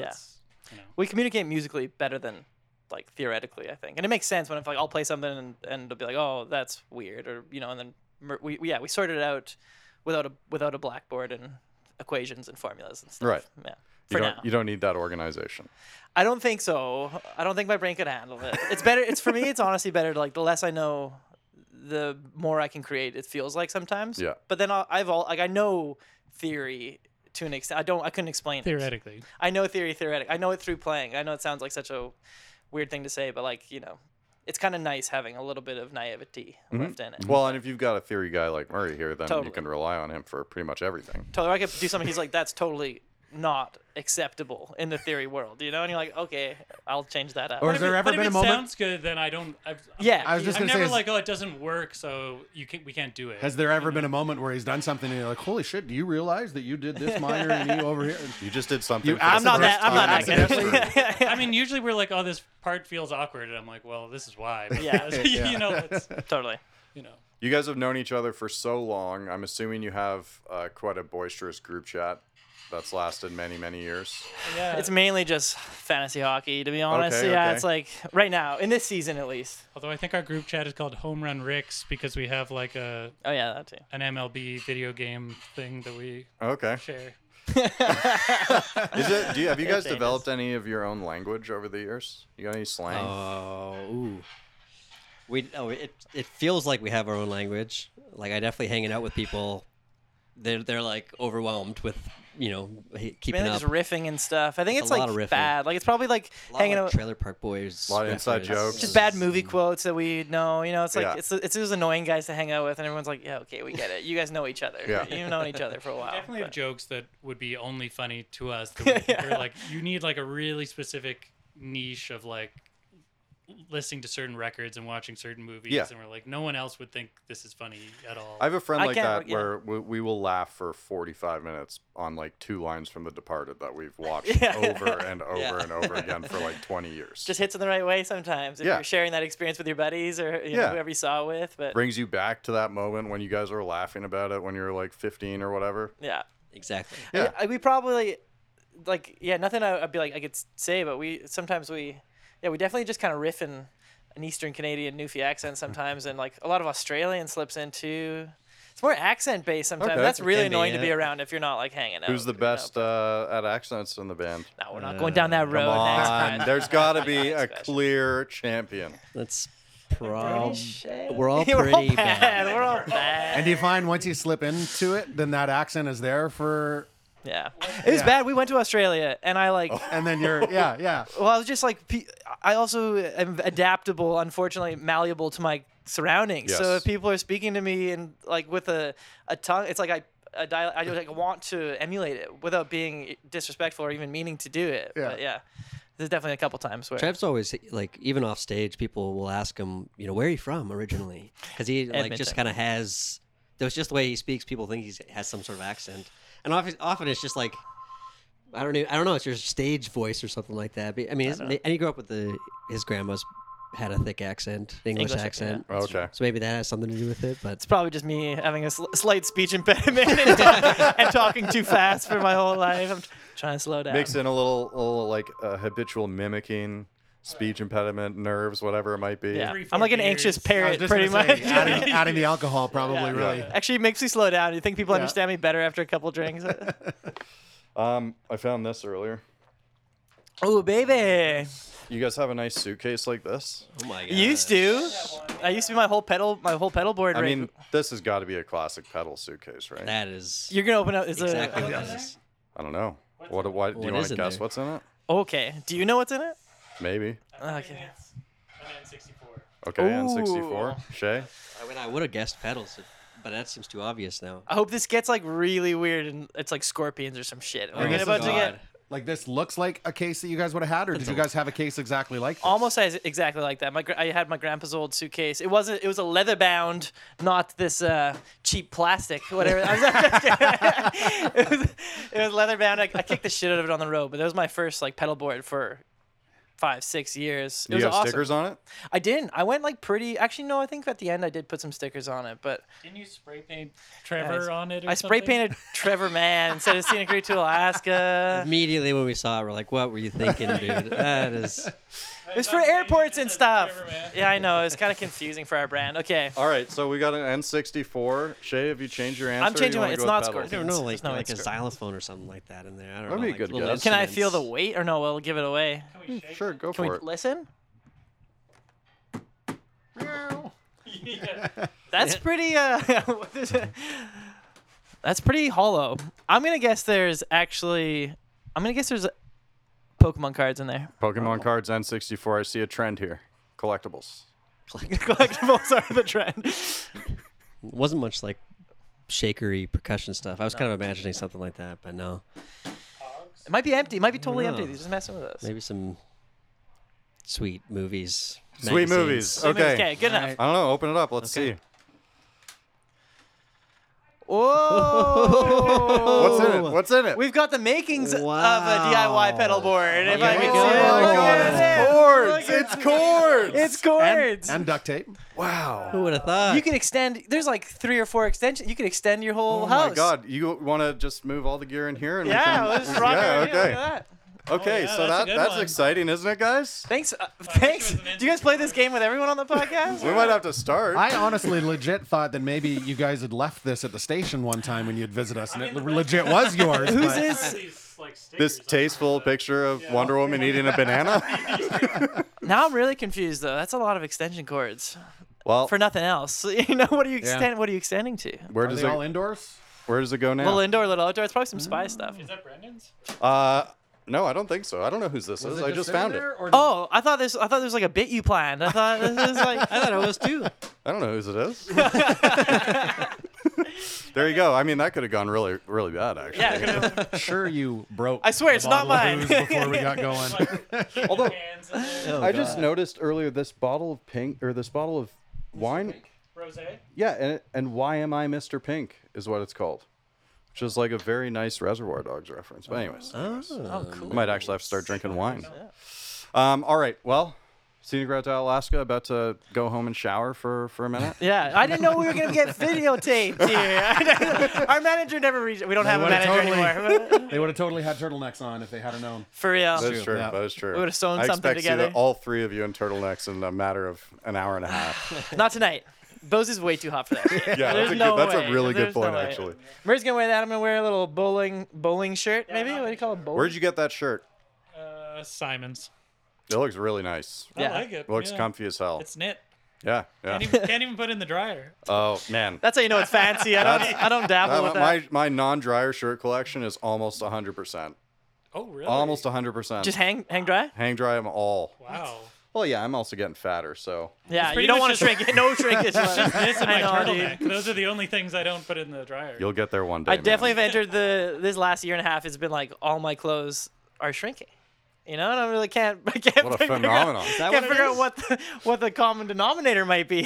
we communicate musically better than like theoretically, I think, and it makes sense when if like I'll play something and it'll be like, oh, that's weird, or and then we sorted it out without a blackboard and equations and formulas and stuff. Right. Yeah. You don't need that organization. I don't think so. I don't think my brain could handle it. It's better. It's for me. It's honestly better to like the less I know, the more I can create. It feels like sometimes. Yeah. But then I know theory to an extent. I couldn't explain theoretically. it. I know theoretically. I know it through playing. I know it sounds like such a weird thing to say, but like it's kind of nice having a little bit of naivety left in it. Well, and if you've got a theory guy like Murray here, then you can rely on him for pretty much everything. Totally. I could do something. He's like, that's totally not acceptable in the theory world, you know? And you're like, okay, I'll change that up. Or has there ever been a moment? Sounds good, then I don't. Yeah. I was just I'm gonna say, never like, oh, it doesn't work, so we can't do it. has there ever been a moment where he's done something and you're like, holy shit, do you realize that you did this minor and you over here? You just did something. You for the I'm not first that. I'm not time. that good. I mean, usually we're like, oh, this part feels awkward, and I'm like, well, this is why. But Yeah. you know, it's, Totally. you know. You guys have known each other for so long. I'm assuming you have quite a boisterous group chat that's lasted many, many years. Yeah. It's mainly just fantasy hockey, to be honest. Okay, Yeah, okay. it's like right now in this season at least. Although I think our group chat is called Home Run Ricks because we have like Oh yeah, that too. an MLB video game thing that we Okay. share. Is it? Have you guys It's famous. developed any of your own language over the years? You got any slang? Oh, ooh. It feels like we have our own language. Like I definitely hanging out with people, they're like overwhelmed with keeping Mainly up. just riffing and stuff. I think It's it's a like lot of riffing. bad. Like it's probably like A lot hanging of out. Trailer Park Boys. A lot of inside reference. jokes. Just bad movie quotes that we know. You know, it's like Yeah. it's those annoying guys to hang out with, and everyone's like, yeah, okay, we get it. You guys know each other. Yeah. You've known each other for a while. Definitely have but- jokes that would be only funny to us. That we, or like you need like a really specific niche of like listening to certain records and watching certain movies, Yeah. and we're like, no one else would think this is funny at all. I have a friend I like can't- that yeah. where we will laugh for 45 minutes on like 2 lines from The Departed that we've watched Yeah. over and over Yeah. and over again for like 20 years. Just hits in the right way sometimes if Yeah. you're sharing that experience with your buddies or you know, Yeah. whoever you saw it with. But Brings you back to that moment when you guys were laughing about it when you were like 15 or whatever. yeah. Exactly. Yeah. We probably nothing I'd be like I could say, but we definitely just kind of riff in an Eastern Canadian Newfie accent sometimes, and like a lot of Australian slips in too. It's more accent based sometimes. Okay. That's really can be, annoying to yeah. be around if you're not like hanging out. Who's the you know, best but- at accents in the band? No, we're not going down that road. Come Next on, question. there's got to be Next a question. clear champion. That's Shit. we're all We're pretty bad. We're all bad. And do you find once you slip into it, then that accent is there for, Yeah, it was bad. We went to Australia, and I like. and then you're, yeah. Well, I was just like, I also am adaptable, unfortunately, malleable to my surroundings. So Yes. if people are speaking to me and like with a tongue, it's like I like want to emulate it without being disrespectful or even meaning to do it. Yeah. But yeah, there's definitely a couple times where Trev's always like, even off stage, people will ask him, where are you from originally? Because he like Edmonton. just kind of has. That's just the way he speaks. People think he has some sort of accent, and often it's just like, I don't know. It's your stage voice or something like that. But, I mean, and he grew up with his grandma's had a thick accent, English accent. yeah. Okay. So maybe that has something to do with it. But it's probably just me having a slight speech impediment and talking too fast for my whole life. I'm trying to slow down. Mix in a little like habitual mimicking, speech impediment, nerves, whatever it might be. Yeah, 3-4 I'm like an anxious years. parrot, Just pretty gonna much. say, adding the alcohol probably really. Actually, it makes me slow down. You think people Yeah. understand me better after a couple drinks? I found this earlier. Oh, baby. You guys have a nice suitcase like this? oh my god, Used to. I used to be my whole pedal board. I rig. mean, this has got to be a classic pedal suitcase, right? that is You're gonna open up. Is exactly a, what it is. I don't know. Do you What want is to in guess there? what's in it? okay. Do you know what's in it? Maybe. Okay. An N64. Okay, N64. Ooh. Shay? I mean, I would have guessed pedals, but that seems too obvious now. I hope this gets like really weird and it's like scorpions or some shit. We're Oh, gonna about to God. get Like this looks like a case that you guys would have had, or did you guys have a case exactly like this? almost as exactly like that. I had my grandpa's old suitcase. It was a leather bound, not this cheap plastic, whatever. it was leather bound. I kicked the shit out of it on the road, but that was my first like pedal board for 5-6 years. It Do was you have awesome. stickers on it? I didn't. I went like pretty. Actually, no. I think at the end I did put some stickers on it, but Didn't you spray paint Trevor on it? Or I spray something? painted Trevor Mann instead of Scenic Route to Alaska. Immediately when we saw it, we're like, "What were you thinking, dude? That is." It was for airports and stuff. Yeah, I know. It was kind of confusing for our brand. Okay. All right, so we got an N64. Shay, have you changed your answer? I'm changing or my. you It's wanna not go with I don't pedals? know, like There's no a Instagram. xylophone or something like that in there. I don't That'd know. be a like good little guess. Can I feel the instruments. weight or no? We'll give it away. Sure, go Can for we it. listen? That's pretty. What is it? That's pretty hollow. I'm gonna guess there's Pokemon cards in there. Pokemon cards, N64. I see a trend here. Collectibles. Collectibles are the trend. Wasn't much like shakery percussion stuff. I was kind of imagining something like that, but no. It might be empty. It might be totally know. empty. They're just messing with us. Maybe some sweet movies. Sweet magazines. movies. Okay, Okay. good enough. I don't know. Open it up. Let's see. Whoa! What's in it? What's in it? We've got the makings of a Wow. DIY pedal board. If I Here we can go. see it. Oh my Look God. at it. Chords. Look at It's chords. It's chords. And duct tape. Wow. Who would have thought? You can extend. There's like 3 or 4 extensions. You can extend your whole Oh house. my God! You want to just move all the gear in here? And we Yeah, can, let's rock yeah, it. Look okay. at that. Okay, yeah, so that's a that good that's one. exciting, isn't it, guys? Thanks. wish Thanks. it was an Do you guys play this game with everyone on the podcast? We might have to start. I honestly legit thought that maybe you guys had left this at the station one time when you'd visit us, and it legit was yours. Whose but- is? These, like, This stickers on tasteful picture of Wonder Woman eating a banana. Now I'm really confused though. That's a lot of extension cords Well, for nothing else. You know, what are you What are you extending to? where Are does they it all indoors? where does it go Little now? indoor, little outdoor. It's probably some spy stuff. Is that Brendan's? No, I don't think so. I don't know whose this is. I just found it. Oh, I thought there was like a bit you planned. I thought this is like. I thought it was too. I don't know whose it is. There you go. I mean, that could have gone really, really bad, actually. Yeah. Sure, you broke. I swear the it's not bottle of mine. booze before we got going. Although Hands in there. Oh, I just God. noticed earlier this bottle of pink or this bottle of wine. Rosé. Yeah, and Why Am I Mr. Pink is what it's called, which is like a very nice Reservoir Dogs reference. But anyways, Oh, cool. might actually have to start drinking wine. All right, well, scenic route to Alaska. About to go home and shower for a minute. Yeah, I didn't know we were gonna get videotaped here. Our manager never reached. We don't have a would've manager anymore. They would have totally had turturnecks on if they had known. For real. That's true. Yeah. That is true. We would've sewn I something expect to see together. all 3 of you in turtlenecks in a matter of an hour and a half. Not tonight. Bose is way too hot for that shit. Yeah, There's that's, no that's way. a really good There's no point, way. actually. Murray's gonna wear that. I'm gonna wear a little bowling shirt, maybe. What do you call it? Bowling? Where'd you get that shirt? Simon's. It looks really nice. Yeah. I like it. It looks yeah. comfy as hell. It's knit. Yeah, yeah. Can't even put it in the dryer. Oh man. That's how you know it's fancy. I don't dabble with that. My non-dryer shirt collection is almost 100%. Oh, really? Almost 100%. Just hang dry. hang dry them all. Wow. Well, yeah, I'm also getting fatter, so Yeah, you pretty don't much want to just- shrink it. No shrinkage. This and my I know, turtleneck. dude. Those are the only things I don't put in the dryer. you'll get there one day. I definitely man. have entered this last year and a half. It's been like all my clothes are shrinking. You know, and I really can't. I can't What a figure phenomenon. Out, Is that can't what it figure out is? what the common denominator might be.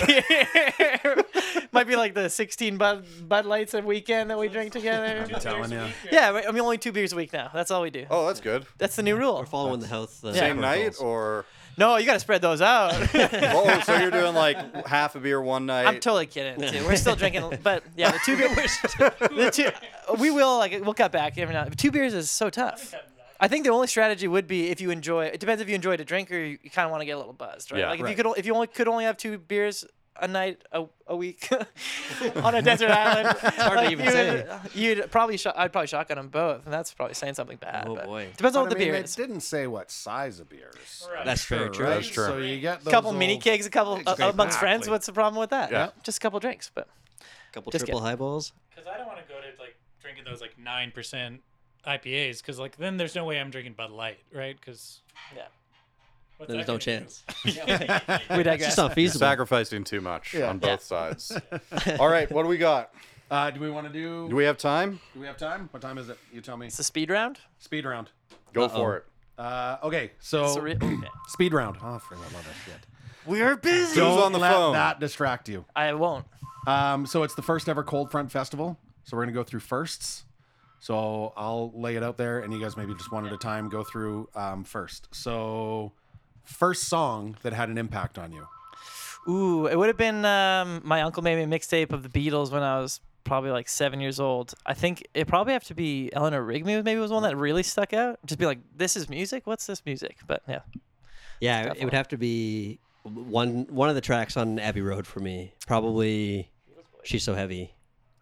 Might be like the 16 Bud Lights a weekend that we drink together. Telling you. Yeah, I mean only 2 beers a week now. That's all we do. Oh, that's good. That's the new rule. We're following the health. Same night protocols. or No, you got to spread those out. oh, so you're doing like half a beer one night. I'm totally kidding. Too. We're still drinking, but yeah, the 2 beers. We'll cut back every now. 2 beers is so tough. I think the only strategy would be if you enjoy. It depends if you enjoy to drink or you kind of want to get a little buzzed, right? Yeah. Like if Right. you could only have 2 beers a night a week on a desert island. It's hard to even say. I'd probably shotgun them both, and that's probably saying something bad. Oh, but boy. depends on But what the I mean, beer it is. didn't say what size of beers. Right. That's very true. Right? That's true. So you get A those couple mini old- kegs, a couple amongst friends. Exactly. What's the problem with that? Yeah. Just a couple drinks, but Couple Just triple highballs. Because I don't want to go to like drinking those like 9% IPAs. Because like then there's no way I'm drinking Bud Light, right? Because yeah, Then there's no chance. we It's digress. just not feasible. Sacrificing too much Yeah. on both sides. All right, what do we got? Do we want to do? Do we have time? Do we have time? What time is it? You tell me. It's a speed round. Speed round. Go for it. Okay, so It's a okay. speed round. Oh, I love that shit. We're busy. Who's on the let phone? that distract you. I won't. So it's the first ever Cold Front Festival. So we're gonna go through firsts. So I'll lay it out there, and you guys maybe just one at a time go through first. So first song that had an impact on you. Ooh, it would have been my uncle made me a mixtape of the Beatles when I was probably like 7 years old. I think it probably have to be Eleanor Rigby maybe was one that really stuck out. Just be like, this is music? What's this music? But yeah. Yeah, it would have to be one of the tracks on Abbey Road for me. Probably She's So Heavy.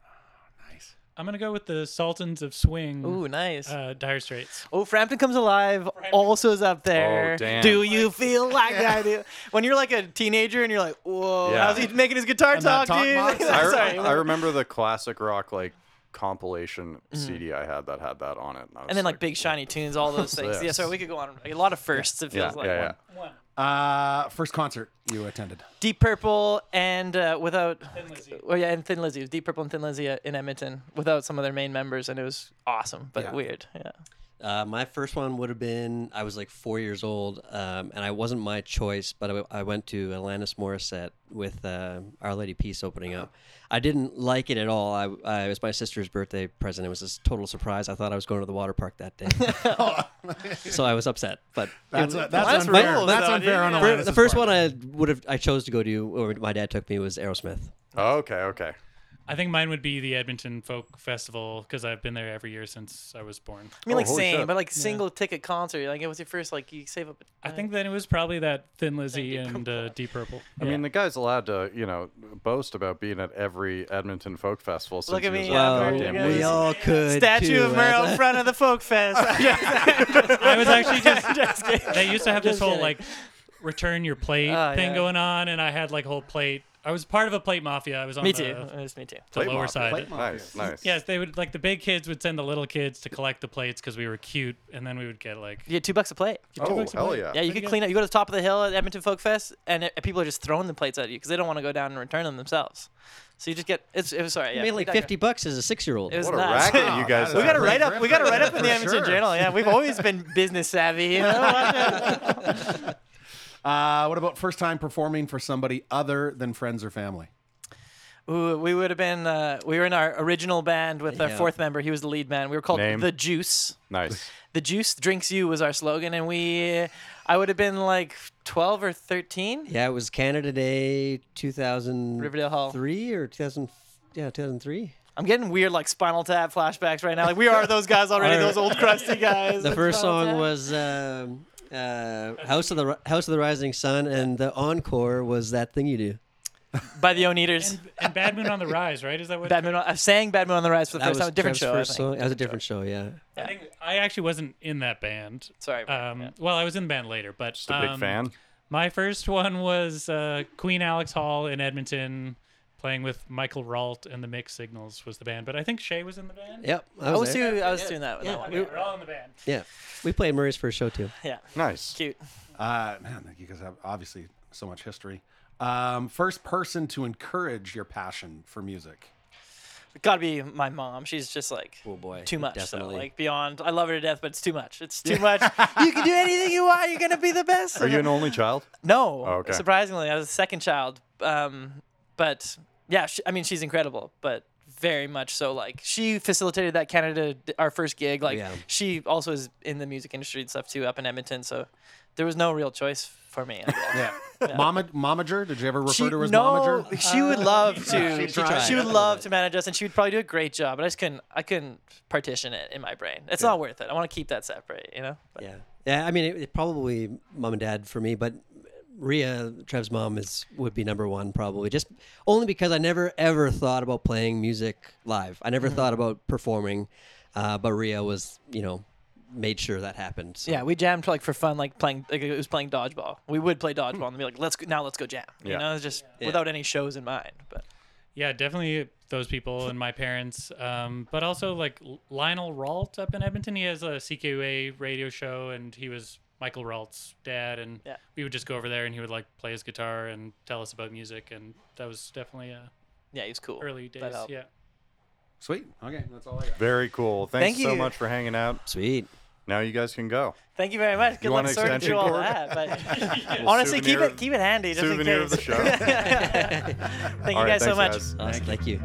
I'm gonna go with the Sultans of Swing. Ooh, nice. Dire Straits. Oh, Frampton Comes Alive also is up there. Oh, damn. Do you feel like I do? When you're like a teenager and you're like, whoa, Yeah. how's he making his guitar And that talk, talk dude? box? Sorry. I remember the classic rock like compilation CD I had that on it. And then like Big Shiny Tunes, all those things. Yes. Yeah, sorry, we could go on. A lot of firsts, it yeah, feels like. yeah. One. First concert you attended. Deep Purple and without Thin Lizzy. Oh yeah, and Thin Lizzy. It was Deep Purple and Thin Lizzy in Edmonton without some of their main members, and it was awesome but Yeah. weird. Yeah. My first one would have been, I was like 4 years old, and it wasn't my choice, but I went to Alanis Morissette with Our Lady Peace opening up. I didn't like it at all. It was my sister's birthday present. It was this total surprise. I thought I was going to the water park that day. So I was upset. But That's it- unfair. rules, That's though, unfair on dude. Alanis' the first part. one I chose to go to, or my dad took me, was Aerosmith. Okay. I think mine would be the Edmonton Folk Festival because I've been there every year since I was born. I mean, like holy same, shit. but like single ticket concert. Like it was your first. Like you save up. I think that it was probably that Thin Lizzy and Deep Purple. I mean, the guy's allowed to, boast about being at every Edmonton Folk Festival. Since Look at he me, was yeah, a very goddamn good. lead. We all could. Statue too, of Merrill as in a- front of the Folk Fest. I was actually Just kidding. they used to have this Just whole kidding. like return your plate thing yeah. going on, and I had like a whole plate. I was part of a plate mafia. I was on Me the, too. It was me too. the Plate lower mafia. side. Nice. Yes, they would like the big kids would send the little kids to collect the plates because we were cute, and then we would get like You get $2 a plate. Oh, bucks a hell plate. yeah. Yeah, you Pretty could good. clean up. You go to the top of the hill at Edmonton Folk Fest, and people are just throwing the plates at you because they don't want to go down and return them themselves. So you just get. It was sorry. I Yeah, made like we digress. $50 as a 6-year-old. It was What a nuts. racket you guys We got to have. write up. We got to write up in the For Edmonton sure. Journal. Yeah, we've always been business savvy. You know? What about first time performing for somebody other than friends or family? Ooh, we would have been. We were in our original band with our Yeah. fourth member. He was the lead man. We were called Name? The Juice. Nice. The Juice drinks you was our slogan, and I would have been like 12 or 13. Yeah, it was Canada Day 2003 Riverdale Hall. or 2003. I'm getting weird like Spinal Tap flashbacks right now. Like we are those guys already, those old crusty guys. The with first Spinal song Tap. was House of the Rising Sun, and the encore was That Thing You Do. by the Oneaters. and Bad Moon on the Rise, right? Is that what? Bad Moon. I sang Bad Moon on the Rise for the That first was time. A different Trev's show. I first think. song. That was a different show, yeah. I think I actually wasn't in that band. Sorry. Well, I was in the band later, but Just a big fan. My first one was Queen Alex Hall in Edmonton, playing with Michael Ralt and the Mixed Signals was the band. But I think Shay was in the band. Yep, I was there. doing. I was doing that. Yeah. That one. Okay, we're all in the band. Yeah, we played Murray's first show too. Yeah. Nice. Cute. Man, you guys have obviously so much history. First person to encourage your passion for music. Gotta be my mom. She's just like Oh boy, too much. definitely. So, like beyond. I love her to death, but it's too much. It's too much. You can do anything you want. You're gonna be the best. Are you an only child? No. Oh, okay. Surprisingly, I was the second child. But yeah, she's incredible. But very much so. Like she facilitated that Canada, our first gig. Like Yeah. she also is in the music industry and stuff too, up in Edmonton. So there was no real choice for me. I guess. Yeah. Momager? Did you ever refer to her as no, Momager? she would love to. tried. She would love to manage us, and she would probably do a great job. But I couldn't partition it in my brain. It's not worth it. I want to keep that separate. You know. But Yeah. I mean, it probably mom and dad for me, but Rhea, Trev's mom, would be number one probably. Just only because I never ever thought about playing music live. I never thought about performing, but Rhea was, made sure that happened. So. Yeah, we jammed like for fun, like playing. Like it was playing dodgeball. We would play dodgeball and be like, let's go jam. You Yeah. know, it's just without any shows in mind. But Yeah, definitely those people and my parents. But also like Lionel Ralt up in Edmonton. He has a CKUA radio show, and he was Michael Ralt's dad. And Yeah. we would just go over there, and he would like play his guitar and tell us about music. And that was definitely yeah, he's cool. early That days. helped. Yeah. Sweet. Okay, that's all I got. Very cool. Thank Thanks so you. much for hanging out. Sweet. Now you guys can go. Thank you very much. Good You luck want an sorting extension through all cord? that. But honestly, keep souvenir- it handy just in Souvenir case. of the show. Thank All you right, guys so much. thanks, guys. Awesome. Thank you.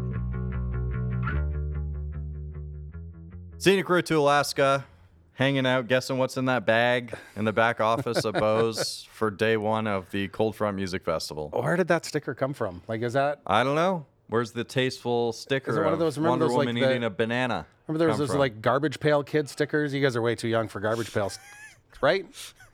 Scenic Route to Alaska, hanging out, guessing what's in that bag in the back office of Bose for day one of the Cold Front Music Festival. Where did that sticker come from? Like, is that? I don't know. Where's the tasteful sticker Is it one of those- remember Wonder those, like, Woman the- eating a banana? Remember there was come those from? like garbage pail kid stickers? You guys are way too young for garbage pails, right?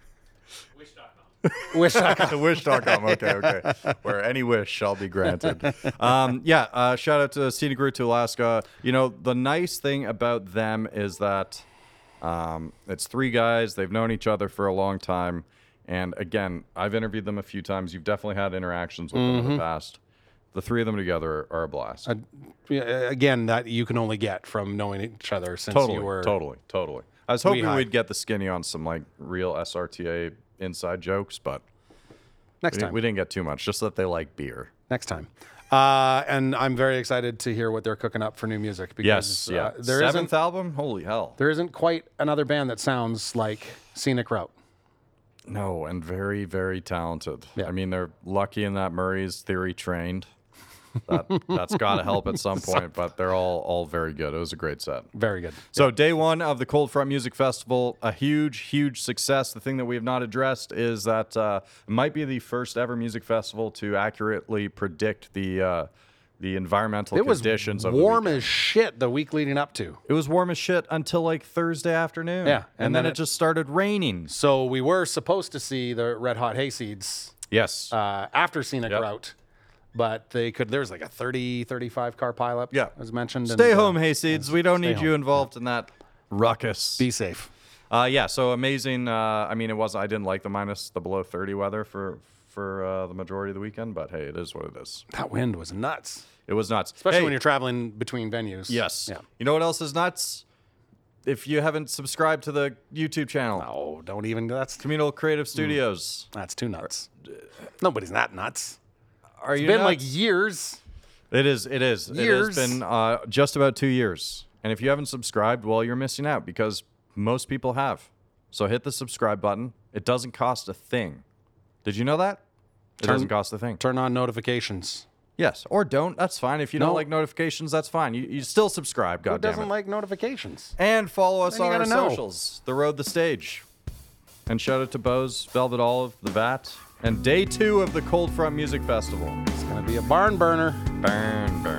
Wish.com. Wish.com. Okay. Where any wish shall be granted. Shout out to Scenic Route to Alaska. The nice thing about them is that it's three guys. They've known each other for a long time. And again, I've interviewed them a few times. You've definitely had interactions with them in the past. The three of them together are a blast. Again, that you can only get from knowing each other since you were. Totally. I was hoping Weehigh. we'd get the skinny on some like real SRTA inside jokes, but Next time. we didn't get too much. Just that they like beer. Next time. And I'm very excited to hear what they're cooking up for new music. Because, there Seventh album? Holy hell. There isn't quite another band that sounds like Scenic Route. No, and very, very talented. Yeah. I mean, they're lucky in that Murray's theory trained. That's got to help at some point, but they're all very good. It was a great set. Very good. So day one of the Cold Front Music Festival, a huge success. The thing that we have not addressed is that it might be the first ever music festival to accurately predict the environmental conditions of the warm weekend. as shit the week leading up to. It was warm as shit until like Thursday afternoon. Yeah, and then it just started raining. So we were supposed to see the Red Hot Hayseeds Yes. after Scenic Yep. Route, but there was like a 35 car pileup. Yeah. as mentioned. Stay and, home, Hayseeds. We don't need home. you involved in that ruckus. Be safe. So amazing. I mean, I didn't like the below 30 weather for the majority of the weekend, but hey, it is what it is. That wind was nuts, It was nuts. especially Hey, when you're traveling between venues. Yes. Yeah. You know what else is nuts? If you haven't subscribed to the YouTube channel, Oh, don't even. That's Communal Creative Studios. too nuts. Nobody's that nuts. Are you It's been nuts? like years. It is. It Years. has been just about 2 years. And if you haven't subscribed, well, you're missing out because most people have. So hit the subscribe button. It doesn't cost a thing. Did you know that? It doesn't cost a thing. Turn on notifications. Yes, or don't. That's fine. If you No. don't like notifications, that's fine. You still subscribe. Who God doesn't damn it. like notifications? And follow us Then you on our gotta know. socials. The Road, the Stage. And shout out to Bose, Velvet Olive, The Vat, and day 2 of the Cold Front Music Festival. It's gonna be a barn burner. Burn.